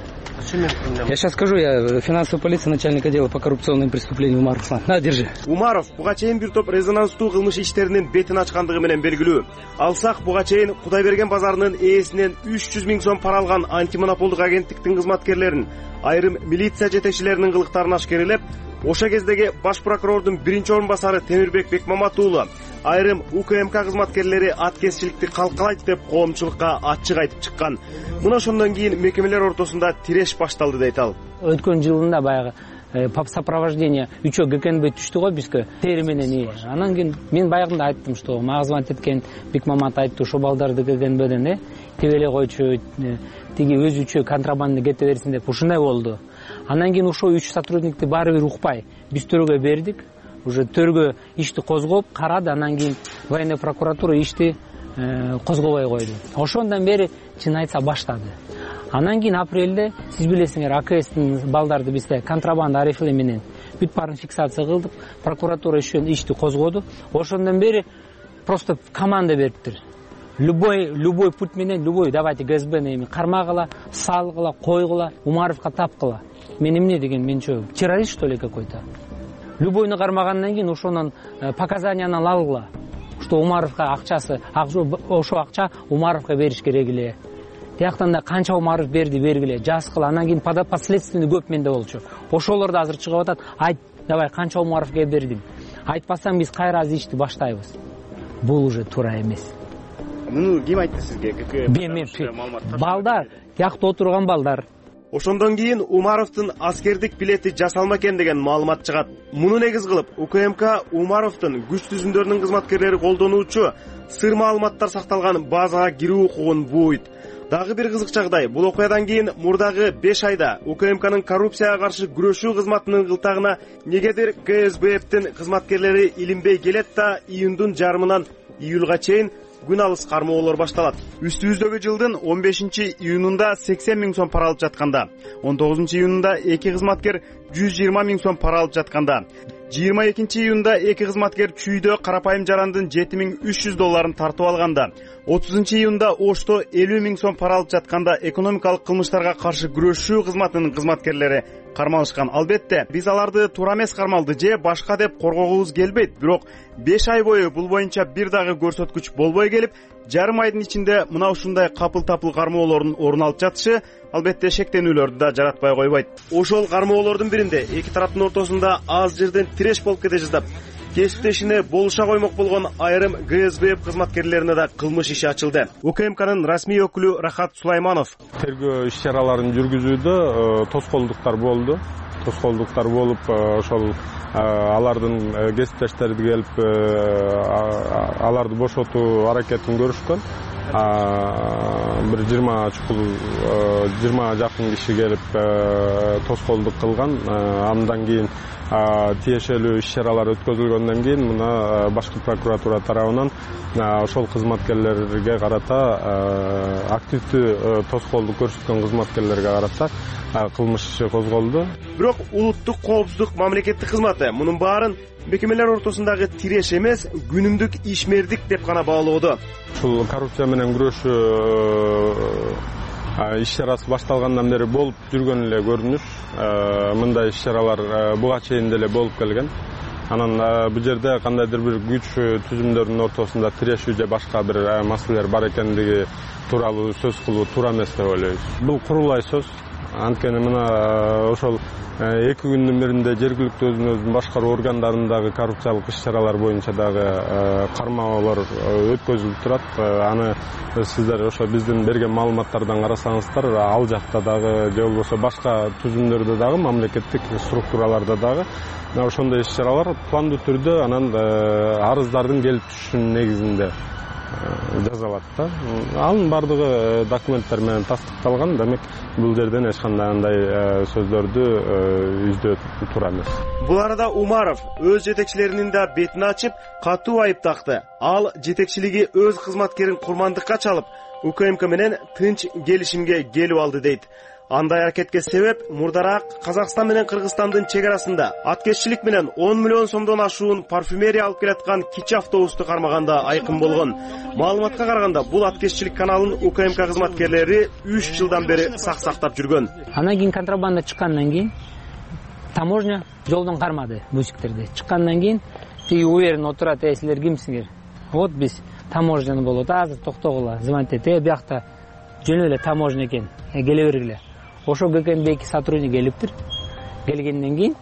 Я сейчас скажу, я финансовая полиция, начальник отдела по коррупционным преступлениям Умаров Руслан. На, держи. Умаров буга чейин бир топ резонанстуу кылмыш иштеринин бетин ачкандыгы менен белгилүү. Алсак буга чейин Кудайберген базарынын ээсинен үч жүз миң сом пара алган антимонополдук агенттиктин кызматкерлерин, айрым милиция жетекчилеринин кылыктарын ашкерелеп, ошо кездеги баш прокурордун биринчи орун басары Темирбек Бекмамат уулу айрым У К М К кызматкерлери аткезчиликти калкалайт деп коомчулукка ачык айтып чыккан. Мына ошондон кийин мекемелер ортосунда тиреш башталды дейт ал. Өткөн жылында баягы сопровождение үчөө Г К Н Б түштү го бизге тери менен. Анан кийин мен баягында айттым, что мага звонить эткен Бекмамат айтты, ошо балдарды Г К Н Бден э тебеле койчу, тиги өзүчө контрабанда кете берсин деп ушундай болду. Анан кийин ошо үч сотрудникти баары бир укпай биз төргө бердик. Уже төргө ишти козгоп карады, анан кийин военный прокуратура ишти козгобой койду. Ошондон бери чын айтса баштады. Анан кийин апрелде сиз билесиңер, А К Стин балдарды бизде контрабанда арифле менен бүт баарын фиксация кылдык. Прокуратура ишти козгоду. Ошондон бери просто команда бериптир. Любой любой путь менен, любой давайте Г С Б'ни эми кармагыла, салгыла, койгула, Умаровго тапкыла. Мен эмне деген, мен чо террорист что ли какой-то? Любойну кармагандан кийин ошонун показанияны алгыла, что Умаровго акчасы, ошо акча Умаровго бериш керек эле. Тияктан да канча Умаров берди бергиле, жазгыла. Анан кийин последственный көп менде болчу. Ошолор да азыр чыгып атат. Айт, давай канча Умаровго бердим. Айтпасаң биз кайра ишти баштайбыз. Бул уже туура эмес. Муну ким айтты сизге? Мен балдар, тиякта отурган балдар. Ошондон кийин Умаровдун аскердик билети жасалма экен деген маалымат чыгат. Муну негиз кылып У К М К Умаровдун күч түзүмдөрүнүн кызматкерлери колдонуучу сыр маалыматтар сакталган базага кирүү укугун бууйт. Дагы бир кызык жагдай, бул окуядан кийин мурдагы беш айда У К М К'нын коррупцияга каршы күрөшүү кызматынын кылтагына негедир Г С Б Б'тин кызматкерлери илинбей келет да июндун жарымынан июлга чейин күн алыс кармоолор башталат. Үстүбүздөгү жылдын он бешинчи июнунда сексен миң сом пара алып жатканда, он тогузунчу июнунда эки кызматкер жүз жыйырма миң сом пара алып жатканда, жыйырма экинчи июнда эки кызматкер чүйдө карапайым жарандын жети миң үч жүз долларын тартып алганда, отузунчу июнда Ошто элүү миң сом пара алып жатканда экономикалык кылмыштарга каршы күрөшүү кызматынын кызматкерлери кармалышкан. Албетте, биз аларды туура эмес кармалды же башка деп коргогубуз келбейт. Бирок беш ай бою бул боюнча бир дагы көрсөткүч болбой келип, жарым айдын ичинде мына ушундай капыл-тапыл кармоолордун орун алып жатышы албетте шектенүүлөрдү да жаратпай койбойт. Ошол кармоолордун биринде эки тараптын ортосунда аз жерден тиреш болуп кете жаздап, кесиптешине болуша коймок болгон айрым Г С Б кызматкерлерине да кылмыш иши ачылды. У К М К'нын расмий өкүлү Рахат Сулайманов: тергөө иш чараларын жүргүзүүдө тоскоолдуктар болду. Тоскоолдуктар болуп, ошол алардын кесиптештери келип аларды бошотуу аракетин көрүшкөн. Бир жыйырма чукул жыйырма жакын киши келип тоскоолдук кылган. Андан кийин тиешелүү иш чаралар өткөзүлгөндөн кийин мына башкы прокуратура тарабынан ошол кызматкерлерге карата, активдүү тоскоолдук көрсөткөн кызматкерлерге карата кылмыш иши козголду. Бирок улуттук коопсуздук мамлекеттик кызматы мунун баарын мекемелер ортосундагы тиреш эмес, күнүмдүк ишмердик деп гана баалоодо. Ушул коррупция менен күрөшүү иш чарасы башталгандан бери болуп жүргөн эле көрүнүш. Мындай иш чаралар буга чейин деле болуп келген. Анан бул жерде кандайдыр бир күч түзүмдөрдүн ортосунда тирешүү же башка бир маселелер бар экендиги тууралуу сөз кылуу туура эмес деп ойлойбуз. Бул курулай сөз. анткени мына ошол эки күндүн биринде жергиликтүү өзүн өзүн башкаруу органдарындагы коррупциялык иш чаралар боюнча дагы кармоолор өткөзүлүп турат. Аны сиздер ошо биздин берген маалыматтардан карасаңыздар, ал жакта дагы же болбосо башка түзүмдөрдө дагы, мамлекеттик структураларда дагы ошондой иш чаралар пландуу түрдө анан арыздардын келип түшүшүнүн негизинде жазалат да. Анын бардыгы документтер менен тастыкталган. Демек, бул жерден эч кандай андай сөздөрдү издөө туура эмес. Бул арада Умаров өз жетекчилеринин да бетин ачып, катуу айып такты. Ал жетекчилиги өз кызматкерин курмандыкка чалып, УКМК менен тынч келишимге келип алды дейт. Андай аракетке себеп мурдараак Казакстан менен Кыргызстандын чек арасында аткезчилик менен он миллион сомдон ашуун парфюмерия алып келаткан кичи автобусту кармаганда айкын болгон. Маалыматка караганда, бул аткезчилик каналын УКМК кызматкерлери үч жылдан бери сак-сактап жүргөн. Анан кийин контрабанда чыккандан кийин таможня жолдон кармады бусиктерди. Чыккандан кийин тиги уверен отурат, "Эй, силер кимсиңер?" Вот биз таможняны болот, азыр токтогула, звонить эт, "Э, биякта жөн эле таможня экен, келе бергиле." Ошо ГКНБ сотрудник келиптир. Келгенден кийин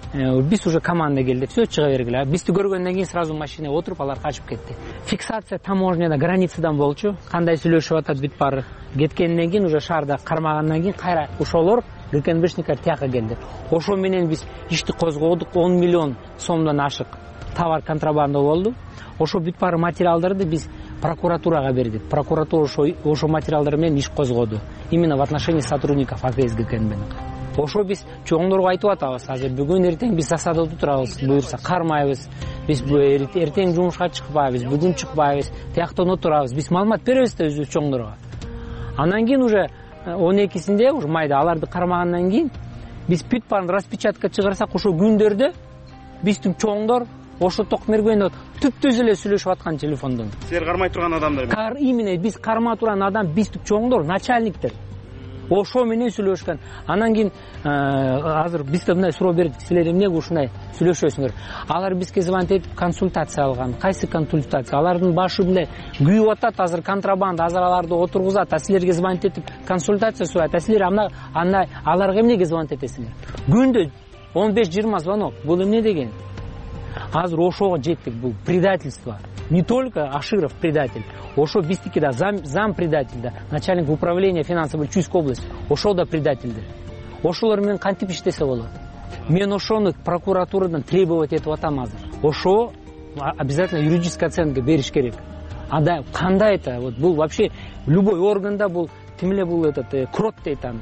биз уже команда келди, все чыга бергиле. Бизди көргөндөн кийин сразу машинага отуруп алар качып кетти. Фиксация таможняда границадан болчу. Кандай сүйлөшүп атат бүт баары. Кеткенден кийин уже шаарда кармагандан кийин кайра ошолор ГКНБшниктер тияка келди. Ошо менен биз ишти козгодук, он миллион сомдон ашык товар контрабанда болду. Ошо бүт баары материалдарды биз прокуратурага бердик. Прокуратура ошо ошо материалдар менен иш козгоду. Именно в отношении сотрудников АКС ГКНБнин. Ошо биз чоңдорго айтып атабыз. Азыр бүгүн эртең биз засадада турабыз, буюрса кармайбыз. Биз эртең жумушка чыкпайбыз, бүгүн чыкпайбыз, тияктан отурабыз. Биз маалымат беребиз да өзүбүз чоңдорго. Андан кийин уже он экисинде уже майда аларды кармагандан кийин биз бүт баарын распечатка чыгарсак, ошо күндөрдө биздин чоңдор ошо Токмергенде түп-түз эле сүйлөшүп аткан телефондон. Силер кармай турган адамдар. Кар именно биз кармай турган адам биздик чоңдор, начальниктер. Ошо менен сүйлөшкөн. Анан кийин азыр бизде мындай суроо бердик, силер эмне ушундай сүйлөшөсүңөр? Алар бизге звонить этип консультация алган. Кайсы консультация? Алардын башы мындай күйүп атат, азыр контрабанда, азыр аларды отургузат, а силерге звонить этип консультация сурайт. А силер анда андай аларга эмнеге звонить этесиңер? Күндө он беш жыйырма звонок. Бул эмне деген? Азыр ошого жеттик, бул предательство. Не только Аширов предатель, ошо биздики да зам, зам предатель да, начальник управления финансовой Чуйской области, ошо да предательдер. Ошолор менен кантип иштесе болот? Мен ошону прокуратурадан требовать этип атам азыр. Ошо обязательно юридическая оценка бериш керек. Анда кандай это? Вот бул вообще любой органда бул тим эле бул этот крот дейт аны.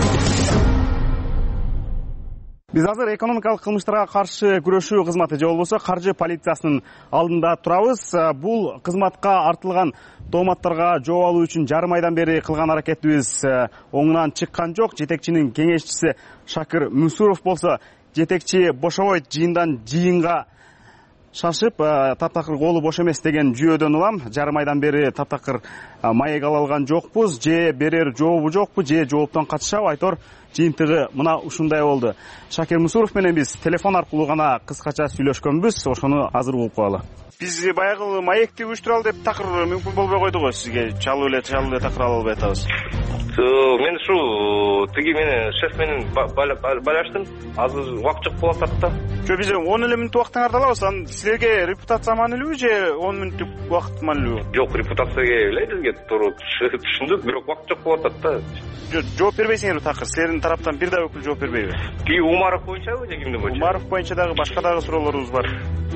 Биз азыр экономикалык кылмыштарга каршы күрөшүү кызматы же болбосо каржы полициясынын алдында турабыз. Бул кызматка артылган тооматтарга жооп алуу үчүн жарым айдан бери кылган аракетибиз оңунан чыккан жок. Жетекчинин кеңешчиси Шакир Мусуров болсо, жетекчи бошобойт, жыйындан жыйынга шашып, таптакыр колу бош эмес деген жүйөдөн улам. Жарым айдан бери таптакыр маек ала алган жокпуз, же берер жообу жокпу, же жооптон качышабы, айтор жыйынтыгы мына ушундай болду. Шакир Мусуров менен биз телефон аркылуу гана кыскача сүйлөшкөнбүз, ошону азыр угуп калалы. Биз баягы маекти уюштура ал деп такыр мүмкүн болбой койду го, сизге чалуу эле чалуу эле такыр ала албай атабыз. Мен ушу тиги менен шеф менен байлаштым. Азыр убакыт жок болуп атат да. Жо, биз он эле мүнөт убактыңарды алабыз. Анан силерге репутация маанилүүбү же он мүнөттүк убакыт маанилүүбү? Жок, репутацияга эле бизге туура түшүндүк, бирок убакыт жок болуп атат да. Жо, жооп бербейсиңерби такыр? Силердин тараптан бир да өкүл жооп бербейби? Ки Умаров боюнчабы же кимдин боюнча? Умаров боюнча дагы башка дагы суроолорубуз бар.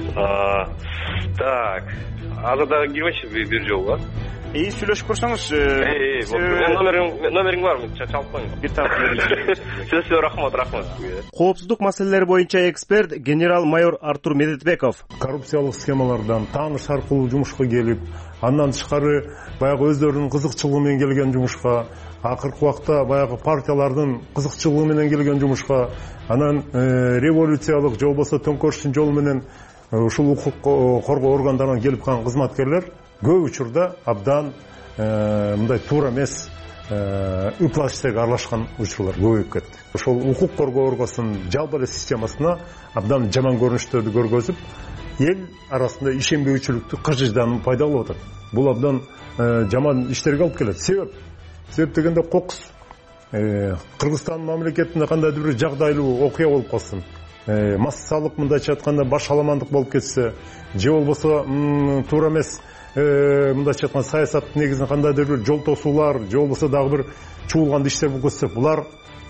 Так, азыр дагы кирмечи бир жолу, а? И сүйлөшүп көрсөңүз. Номериң номериң барбы? Чалып коюң. Бир тарап. Сөзсүз рахмат, рахмат. Коопсуздук маселелери боюнча эксперт генерал-майор Артур Медетбеков. Коррупциялык схемалардан тааныш аркылуу жумушка келип, андан тышкары баягы өздөрүнүн кызыкчылыгы менен келген жумушка, акыркы убакта баягы партиялардын кызыкчылыгы менен келген жумушка, анан революциялык же болбосо төңкөрүштүн жолу менен ушул укук коргоо органдарынан келип калган кызматкерлер көп учурда абдан мындай туура эмес ыплас иштерге аралашкан учурлар көбөйүп кетти. Ошол укук коргоо органынын жалпы эле системасына абдан жаман көрүнүштөрдү көргөзүп, эл арасында ишенбөөчүлүктү, кыржыждануу пайда болуп атат. Бул абдан жаман иштерге алып келет. Себеп себеп дегенде кокус Кыргызстан мамлекетинде кандайдыр бир жагдайлуу окуя болуп калсын, массалык мындайча айтканда баш каламандык болуп кетсе, же болбосо туура эмес мындайча айтканда саясат негизинде кандайдыр бир жол тосуулар, же болбосо дагы бир чуулган иштер болуп кетсе, булар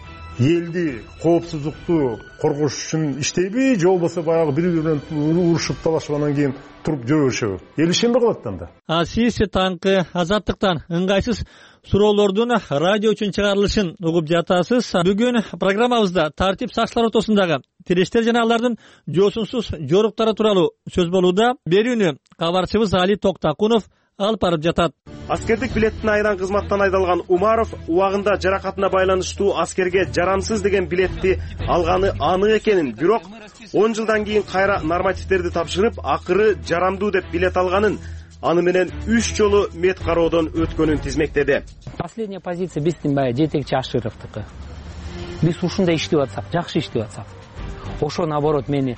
элди коопсуздукту коргош үчүн иштейби, же болбосо баягы бири бири менен урушуп талашып анан кийин туруп жүрө беришеби? Эл ишенбей калат анда. А сиз таңкы Азаттыктан ыңгайсыз суроолордун радио үчүн чыгарылышын угуп жатасыз. Бүгүн программабызда тартип сакчылар ортосундагы тирештер жана алардын жоосунсуз жоруктары тууралуу сөз болууда. Берүүнү кабарчыбыз Али Токтакунов алып барып жатат. Аскердик билеттин айынан кызматтан айдалган Умаров убагында жаракатына байланыштуу аскерге жарамсыз деген билетти алганы анык экенин, бирок он жылдан кийин кайра нормативдерди тапшырып, акыры жарамдуу деп билет алганын, аны менен үч жолу мед кароодон өткөнүн тизмектеди. Последняя позиция биздин баягы жетекчи Ашировдуку. Биз ушундай иштеп атсак, жакшы иштеп атсак, ошо наоборот мени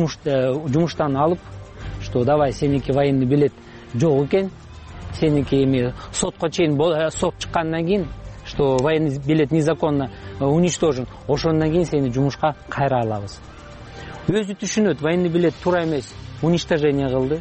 жумуштан алып, что давай сеники военный билет жок экен, сеники эми сотко чейин сот чыккандан кийин, что военный билет незаконно уничтожен, ошондон кийин сени жумушка кайра алабыз. Өзү түшүнөт, военный билет туура эмес, уничтожение кылды.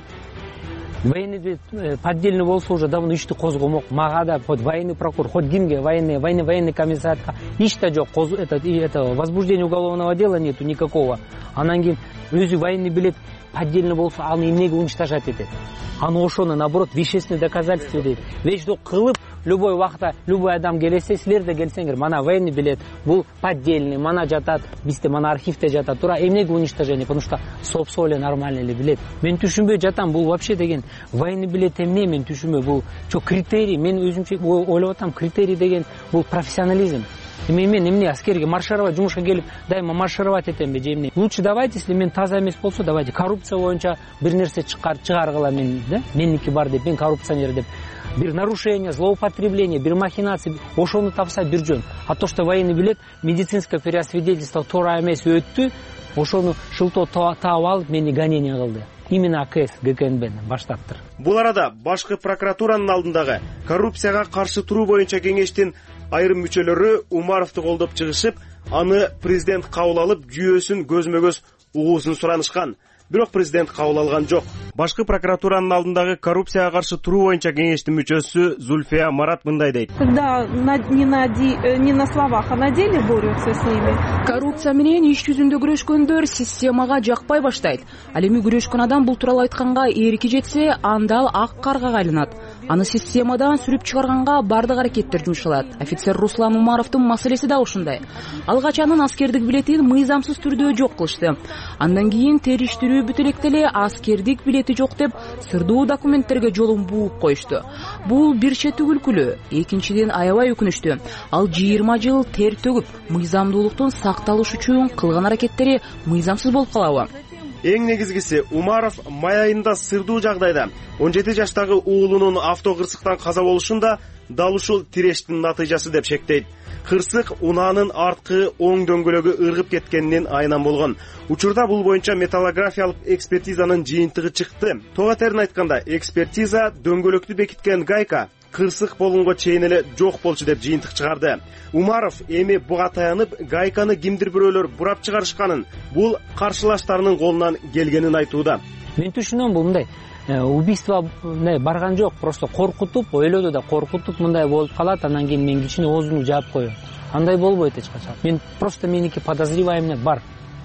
Военный билет поддельный болсо уже давно ишти козгомок. Мага да хоть военный прокурор, хоть кимге, военный, военный, военный комиссариатка ишти жок, это, это возбуждение уголовного дела нету никакого. Анан кийин өзү военный билет поддельный болсо аны эмнеге уничтожать этет? Аны ошону наоборот вещественное доказательство дейт. Вещдок кылып любой убакта любой адам келсе, силер да келсеңер, мана военный билет бул поддельный, мана жатат, бизде мана архивде жатат. Тура эмнеге уничтожение? Потому что сопсо эле нормальный эле билет. Мен түшүнбөй жатам, бул вообще деген военный билет эмне, мен түшүнбөй, бул чо критерий, мен өзүмчө ойлоп атам, критерий деген бул профессионализм. Эми мен эмне аскерге маршировать, жумушка келип дайыма маршировать этемби же эмне? Лучше давайте, если мен таза эмес болсо, давайте коррупция боюнча бир нерсе чыгар чыгаргыла мен, да? Меники бар деп, мен коррупционер деп. Бир нарушение, злоупотребление, бир махинация, ошону тапса бир жөн. А то, что военный билет медицинское переосвидетельство туура эмес өттү, ошону шылтоо таап алып мени гонение кылды. Именно АКС ГКНБнен баштаптыр. Бул арада башкы прокуратуранын алдындагы коррупцияга каршы туруу боюнча кеңештин айрым мүчөлөрү Умаровду колдоп чыгышып, аны президент кабыл алып, жүйөсүн көзмө-көз угуусун суранышкан. Бирок президент кабыл алган жок. Башкы прокуратуранын алдындагы коррупцияга каршы туруу боюнча кеңештин мүчөсү Зульфия Марат мындай дейт. Когда не на не на словах, а на деле борются с ними. Коррупция менен иш жүзүндө күрөшкөндөр системага жакпай баштайт. Ал эми күрөшкөн адам бул тууралуу айтканга эрки жетсе, анда ал ак каргага айланат. Аны системадан сүрүп чыгарганга бардык аракеттер жумшалат. Офицер Руслан Умаровдун маселеси да ушундай. Алгач анын аскердик билетин мыйзамсыз түрдө жок кылышты. Андан кийин териштирүү бүтө электе эле аскердик билети жок деп сырдуу документтерге жолун бууп коюшту. Бул бир чети күлкүлүү, экинчиден аябай өкүнүчтүү. Ал жыйырма жыл тер төгүп, мыйзамдуулуктун сакталыш үчүн кылган аракеттери мыйзамсыз болуп калабы? Эң негизгиси, Умаров май айында сырдуу жагдайда он жети жаштагы уулунун автокырсыктан каза болушун да дал ушул тирештин натыйжасы деп шектейт. Кырсык унаанын арткы оң дөңгөлөгү ыргып кеткенинин айынан болгон. Учурда бул боюнча металлографиялык экспертизанын жыйынтыгы чыкты. Тогатерин айтканда, экспертиза дөңгөлөктү бекиткен гайка кырсык болгонго чейин эле жок болчу деп жыйынтык чыгарды. Умаров эми буга таянып, гайканы кимдир бирөөлөр бурап чыгарышканын, бул каршылаштарынын колунан келгенин айтууда. Мен түшүнөм, бул мындай убийство барган жок, просто коркутуп, ойлоду да коркутуп мындай болуп калат, анан кийин мен кичине оозумду жаап коём. Андай болбойт эч качан. Мен просто меники подозреваемый бар.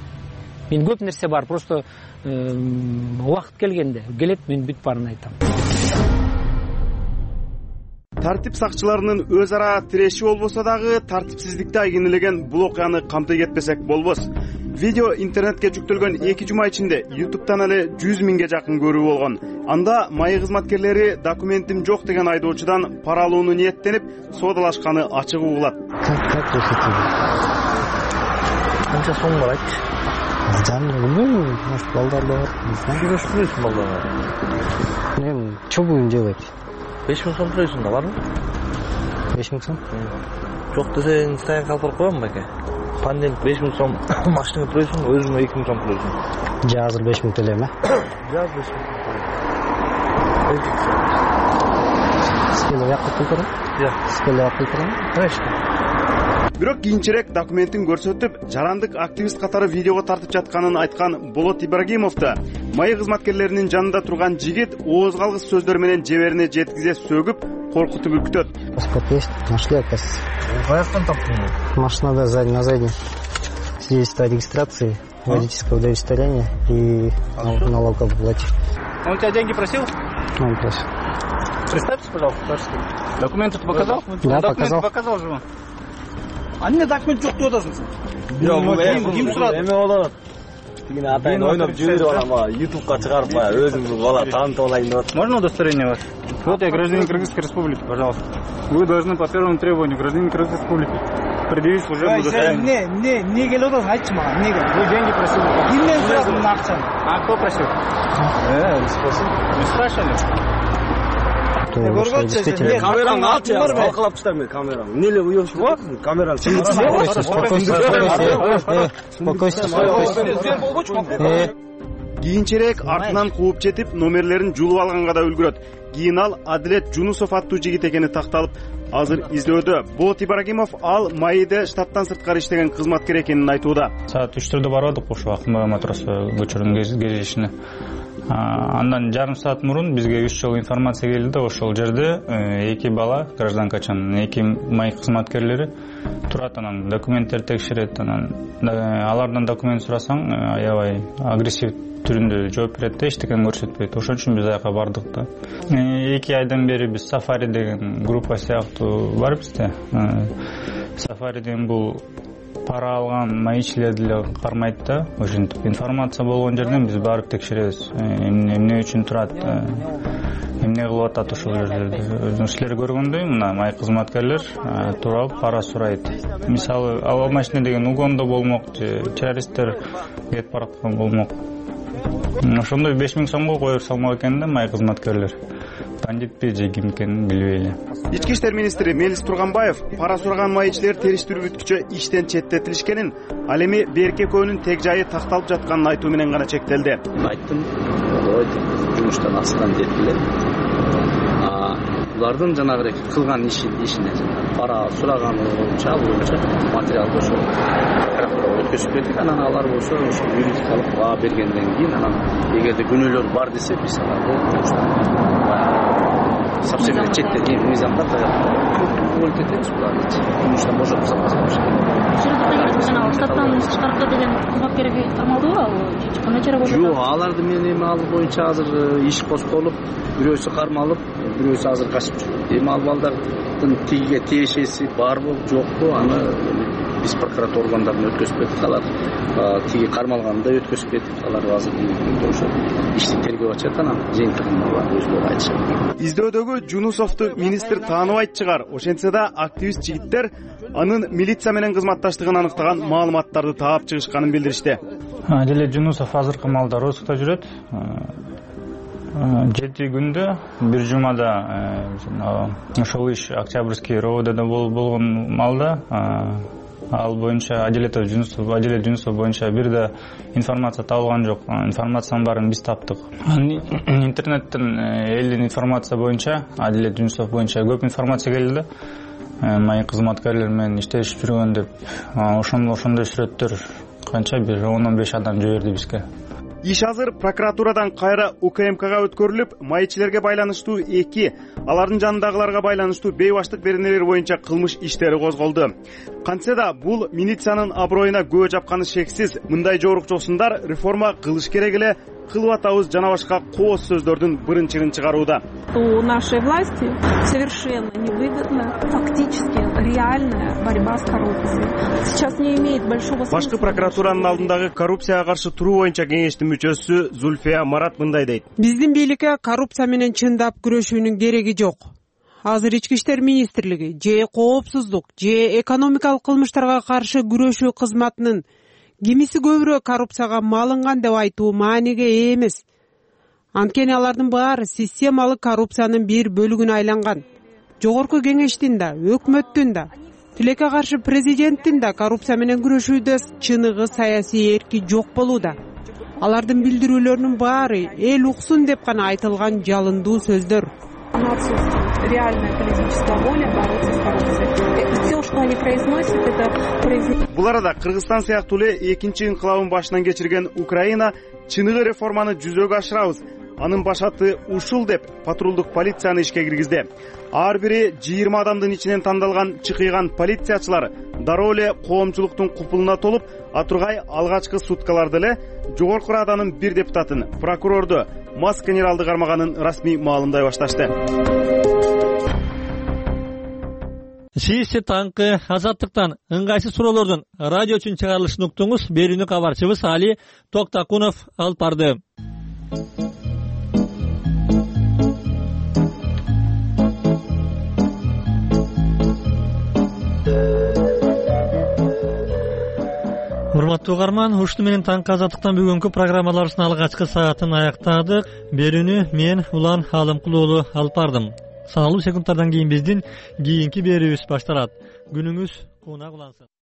Мен көп нерсе бар, просто убакыт келгенде келет, мен бүт баарын айтам. Тартип сакчыларынын өз ара тиреши болбосо дагы тартипсиздикти айгинелеген бул окуяны камтый кетпесек болбос. Видео интернетке жүктөлгөн эки жума ичинде ютубтан эле жүз миңге жакын көрүү болгон. Анда майы кызматкерлери документим жок деген айдоочудан пара алууну ниеттенип соодалашканы ачык угулат. Как Канча сом бар айтчы? Bilmiyorum, может балдар бар. Sen güreş kuruyorsun ballarla. Ne, çok oyuncu evet. beş ming so'm kuruyorsun da var mı? beş ming so'm? Çok desen isteyen kalpar koyalım mı ki? Pandemik beş ming so'm maşını kuruyorsun, özüme iki ming so'm kuruyorsun. Cihazır beş ming T L mi? Cihaz beş ming so'm. Skele yakıp kıltırım? Ya. Skele yakıp kıltırım? Ne işte? бирок кийинчерээк документин көрсөтүп жарандык активист катары видеого тартып жатканын айткан Болот Ибрагимовду майы кызматкерлеринин жанында турган жигит ооз калгыс сөздөр менен жеберине жеткизе сөгүп коркутуп үркүтөт. Паспорт есть, нашли, оказывается. Каяктан таптың? Машинада на задней. Свидетельство о регистрации, водительское удостоверение и налогооблачение. Он у тебя деньги просил? Он просил. Представьтесь, пожалуйста. Документы ты показал? Да, показал. показал же. А мне документ жоқ деп отырсың. Ким сұрады? Эме болот. Тигине атайын ойноп жүрүп алам, ютубка чыгарып өзүмдү бала таанытып алайын деп атам. Можно удостоверение ваше? Вот я гражданин Кыргызской Республики, пожалуйста. Вы должны по первому требованию гражданин Кыргызской Республики предъявить служебное удостоверение. Не, не, не келодон айтчы мага, неге? Вы деньги просили. Кимден сурадың мына акчаны? А кто просил? Э, не спросил. Не спрашивали? Камераңды алчы, алкалап таштайм камераңды. Эмне эле уюшуп жатасың? Камераңды чыгар. Кийинчерээк артынан кууп жетип, номерлерин жулуп алганга да үлгүрөт. Кийин ал Адилет Жунусов аттуу жигит экени такталып, азыр издөдө. Болот Ибрагимов ал майыда штаттан сырткары иштеген кызматкер экенин айтууда. Саат үчтөрдө барбадык ошо акмб матросо көчөрүн кезишине. Андан жарым саат мурун бизге үч жолу информация келди. Ошол жерде эки бала, гражданкачанын эки май кызматкерлери турат, анан документтер текшерет, анан алардан документ сурасаң аябай агрессив түрүндө жооп берет да, эчтекени көрсөтпөйт. Ошон үчүн биз аяка бардык да. эки айдан бери биз Сафари деген группа сыяктуу бар бизде. Сафариден бул пара алган майчилерди эле кармайт да. Ошентип информация болгон жерден биз барып текшеребиз. Эмне үчүн турат, эмне кылып атат ошол жерлерде. Өзүңүздөр көргөндөй, мына май кызматкерлер туруп пара сурайт. Мисалы, ал машина деген угондо болмок, же террористтер кетип бараткан болмок. Ошондой беш миң сомго коюп салмак экен да май кызматкерлер. Бандитпи же ким экенин билбей эле. Ички иштер министри Мелис Турганбаев пара сураган майчилер териштүү үргүткүчө иштен четтетилишкенин, ал эми берке экөөнүн тег жайы такталып жатканын айтуу менен гана чектелди. Айттым, жумуштан астан жетилет. Булардын жанагы кылган иши ишине пара сураганы боюнча, боюнча материал ошо прокуратурага өткөзүп бердик. Анан алар болсо ошо юридикалык баа бергенден кийин, анан эгерде күнөөлөр бар десе, биз аларды совсем четтетип мыйзамда өлтүрүп кетебиз буларды. Жумуштан бошотуп салбасак. Жанагы штаттан чыгарып деген кызматкерге кармалдыбы ал? Кандай чара болду? Жок, аларды мен эми ал боюнча азыр иш козголуп, бирөөсү кармалып, бирөөсү азыр качып жүр. Эми ал балдардын тигиге тиешеси барбы, жокпу, аны биз прокуратура органдарына өткөзүп бердик. Алар тиги кармалганда өткөзүп бердик. Алар азыр ошо ишти тергөө ачат, анан жыйынтыгын алар өзүлөрү айтышат. Издөөдөгү Жунусовду министр тааныбайт чыгар. Ошентсе да активист жигиттер анын милиция менен кызматташтыгын аныктаган маалыматтарды таап чыгышканын билдиришти. Адилет Жунусов азыркы маалда розыкта жүрөт. Жети күндө бир жумада ошол иш Октябрьский РОВДда болгон малда ал боюнча Адилет Жунусов, Адилет Жунусов боюнча бир да информация табылган жок. Информациянын баарын биз таптык. Интернеттен элдин информация боюнча Адилет Жунусов боюнча көп информация келди. Май кызматкерлер менен иштешип жүргөн деп, ошондой ошондой сүрөттөр канча бир он он беш адам жиберди бизге. Иш азыр прокуратурадан кайра У К М Кга өткөрүлүп, майчилерге байланыштуу эки, алардын жанындагыларга байланыштуу бейбаштык беренелер боюнча кылмыш иштери козголду. Кантсе да бул милициянын аброюна көө жапканы шексиз. Мындай жорукчосундар реформа кылыш керек эле, кылып атабыз жана башка кооз сөздөрдүн бырын-чырын чыгарууда. У нашей власти совершенно невыгодна фактически реальная борьба с коррупцией. Сейчас не имеет большого смысла. Башкы прокуратуранын алдындагы коррупцияга каршы туруу боюнча кеңештин мүчөсү Зульфия Марат мындай дейт. Биздин бийликке коррупция менен чындап күрөшүүнүн кереги жок. Азыр ички иштер министрлиги же коопсуздук же экономикалык кылмыштарга каршы күрөшүү кызматынын кимиси көбүрөөк коррупцияга малынган деп айтуу мааниге ээ эмес. Анткени алардын баары системалык коррупциянын бир бөлүгүнө айланган. Жогорку кеңештин да, өкмөттүн да, тилекке каршы президенттин да коррупция менен күрөшүүдө чыныгы саясий эрки жок болууда. Алардын билдирүүлөрүнүн баары эл уксун деп гана айтылган жалындуу сөздөр. Но отсутствует реальная политическая воля бороться с коррупцией. Все, что они произносят, это произносят. Бул арада Кыргызстан сыяктуу эле экинчи инкылабын башынан кечирген Украина чыныгы реформаны жүзөгө ашырабыз, анын башаты ушул деп патрулдук полицияны ишке киргизди. Ар бири жыйырма адамдын ичинен тандалган чыкыйган полициячылар дароо эле коомчулуктун купулуна толуп, Атургай алгачкы суткаларда эле Жогорку Раданын бир депутатын, прокурорду, мас генералды кармаганын расмий маалымдай башташты. Сиси таңкы Азаттыктан ыңгайсыз суроолордун радио үчүн чыгарылышын уктуңуз. Берүүнү кабарчыбыз Али Токтакунов алып барды. Урматтуу угарман, ушуну менен таңкы Азаттыктан бүгүнкү программаларыбыздын алгачкы саатын аяктадык. Берүүнү мен Улан Алымкул уулу алып бардым. Саналуу секундтардан кийин биздин кийинки берүүбүз башталат. Күнүңүз куунак улансын.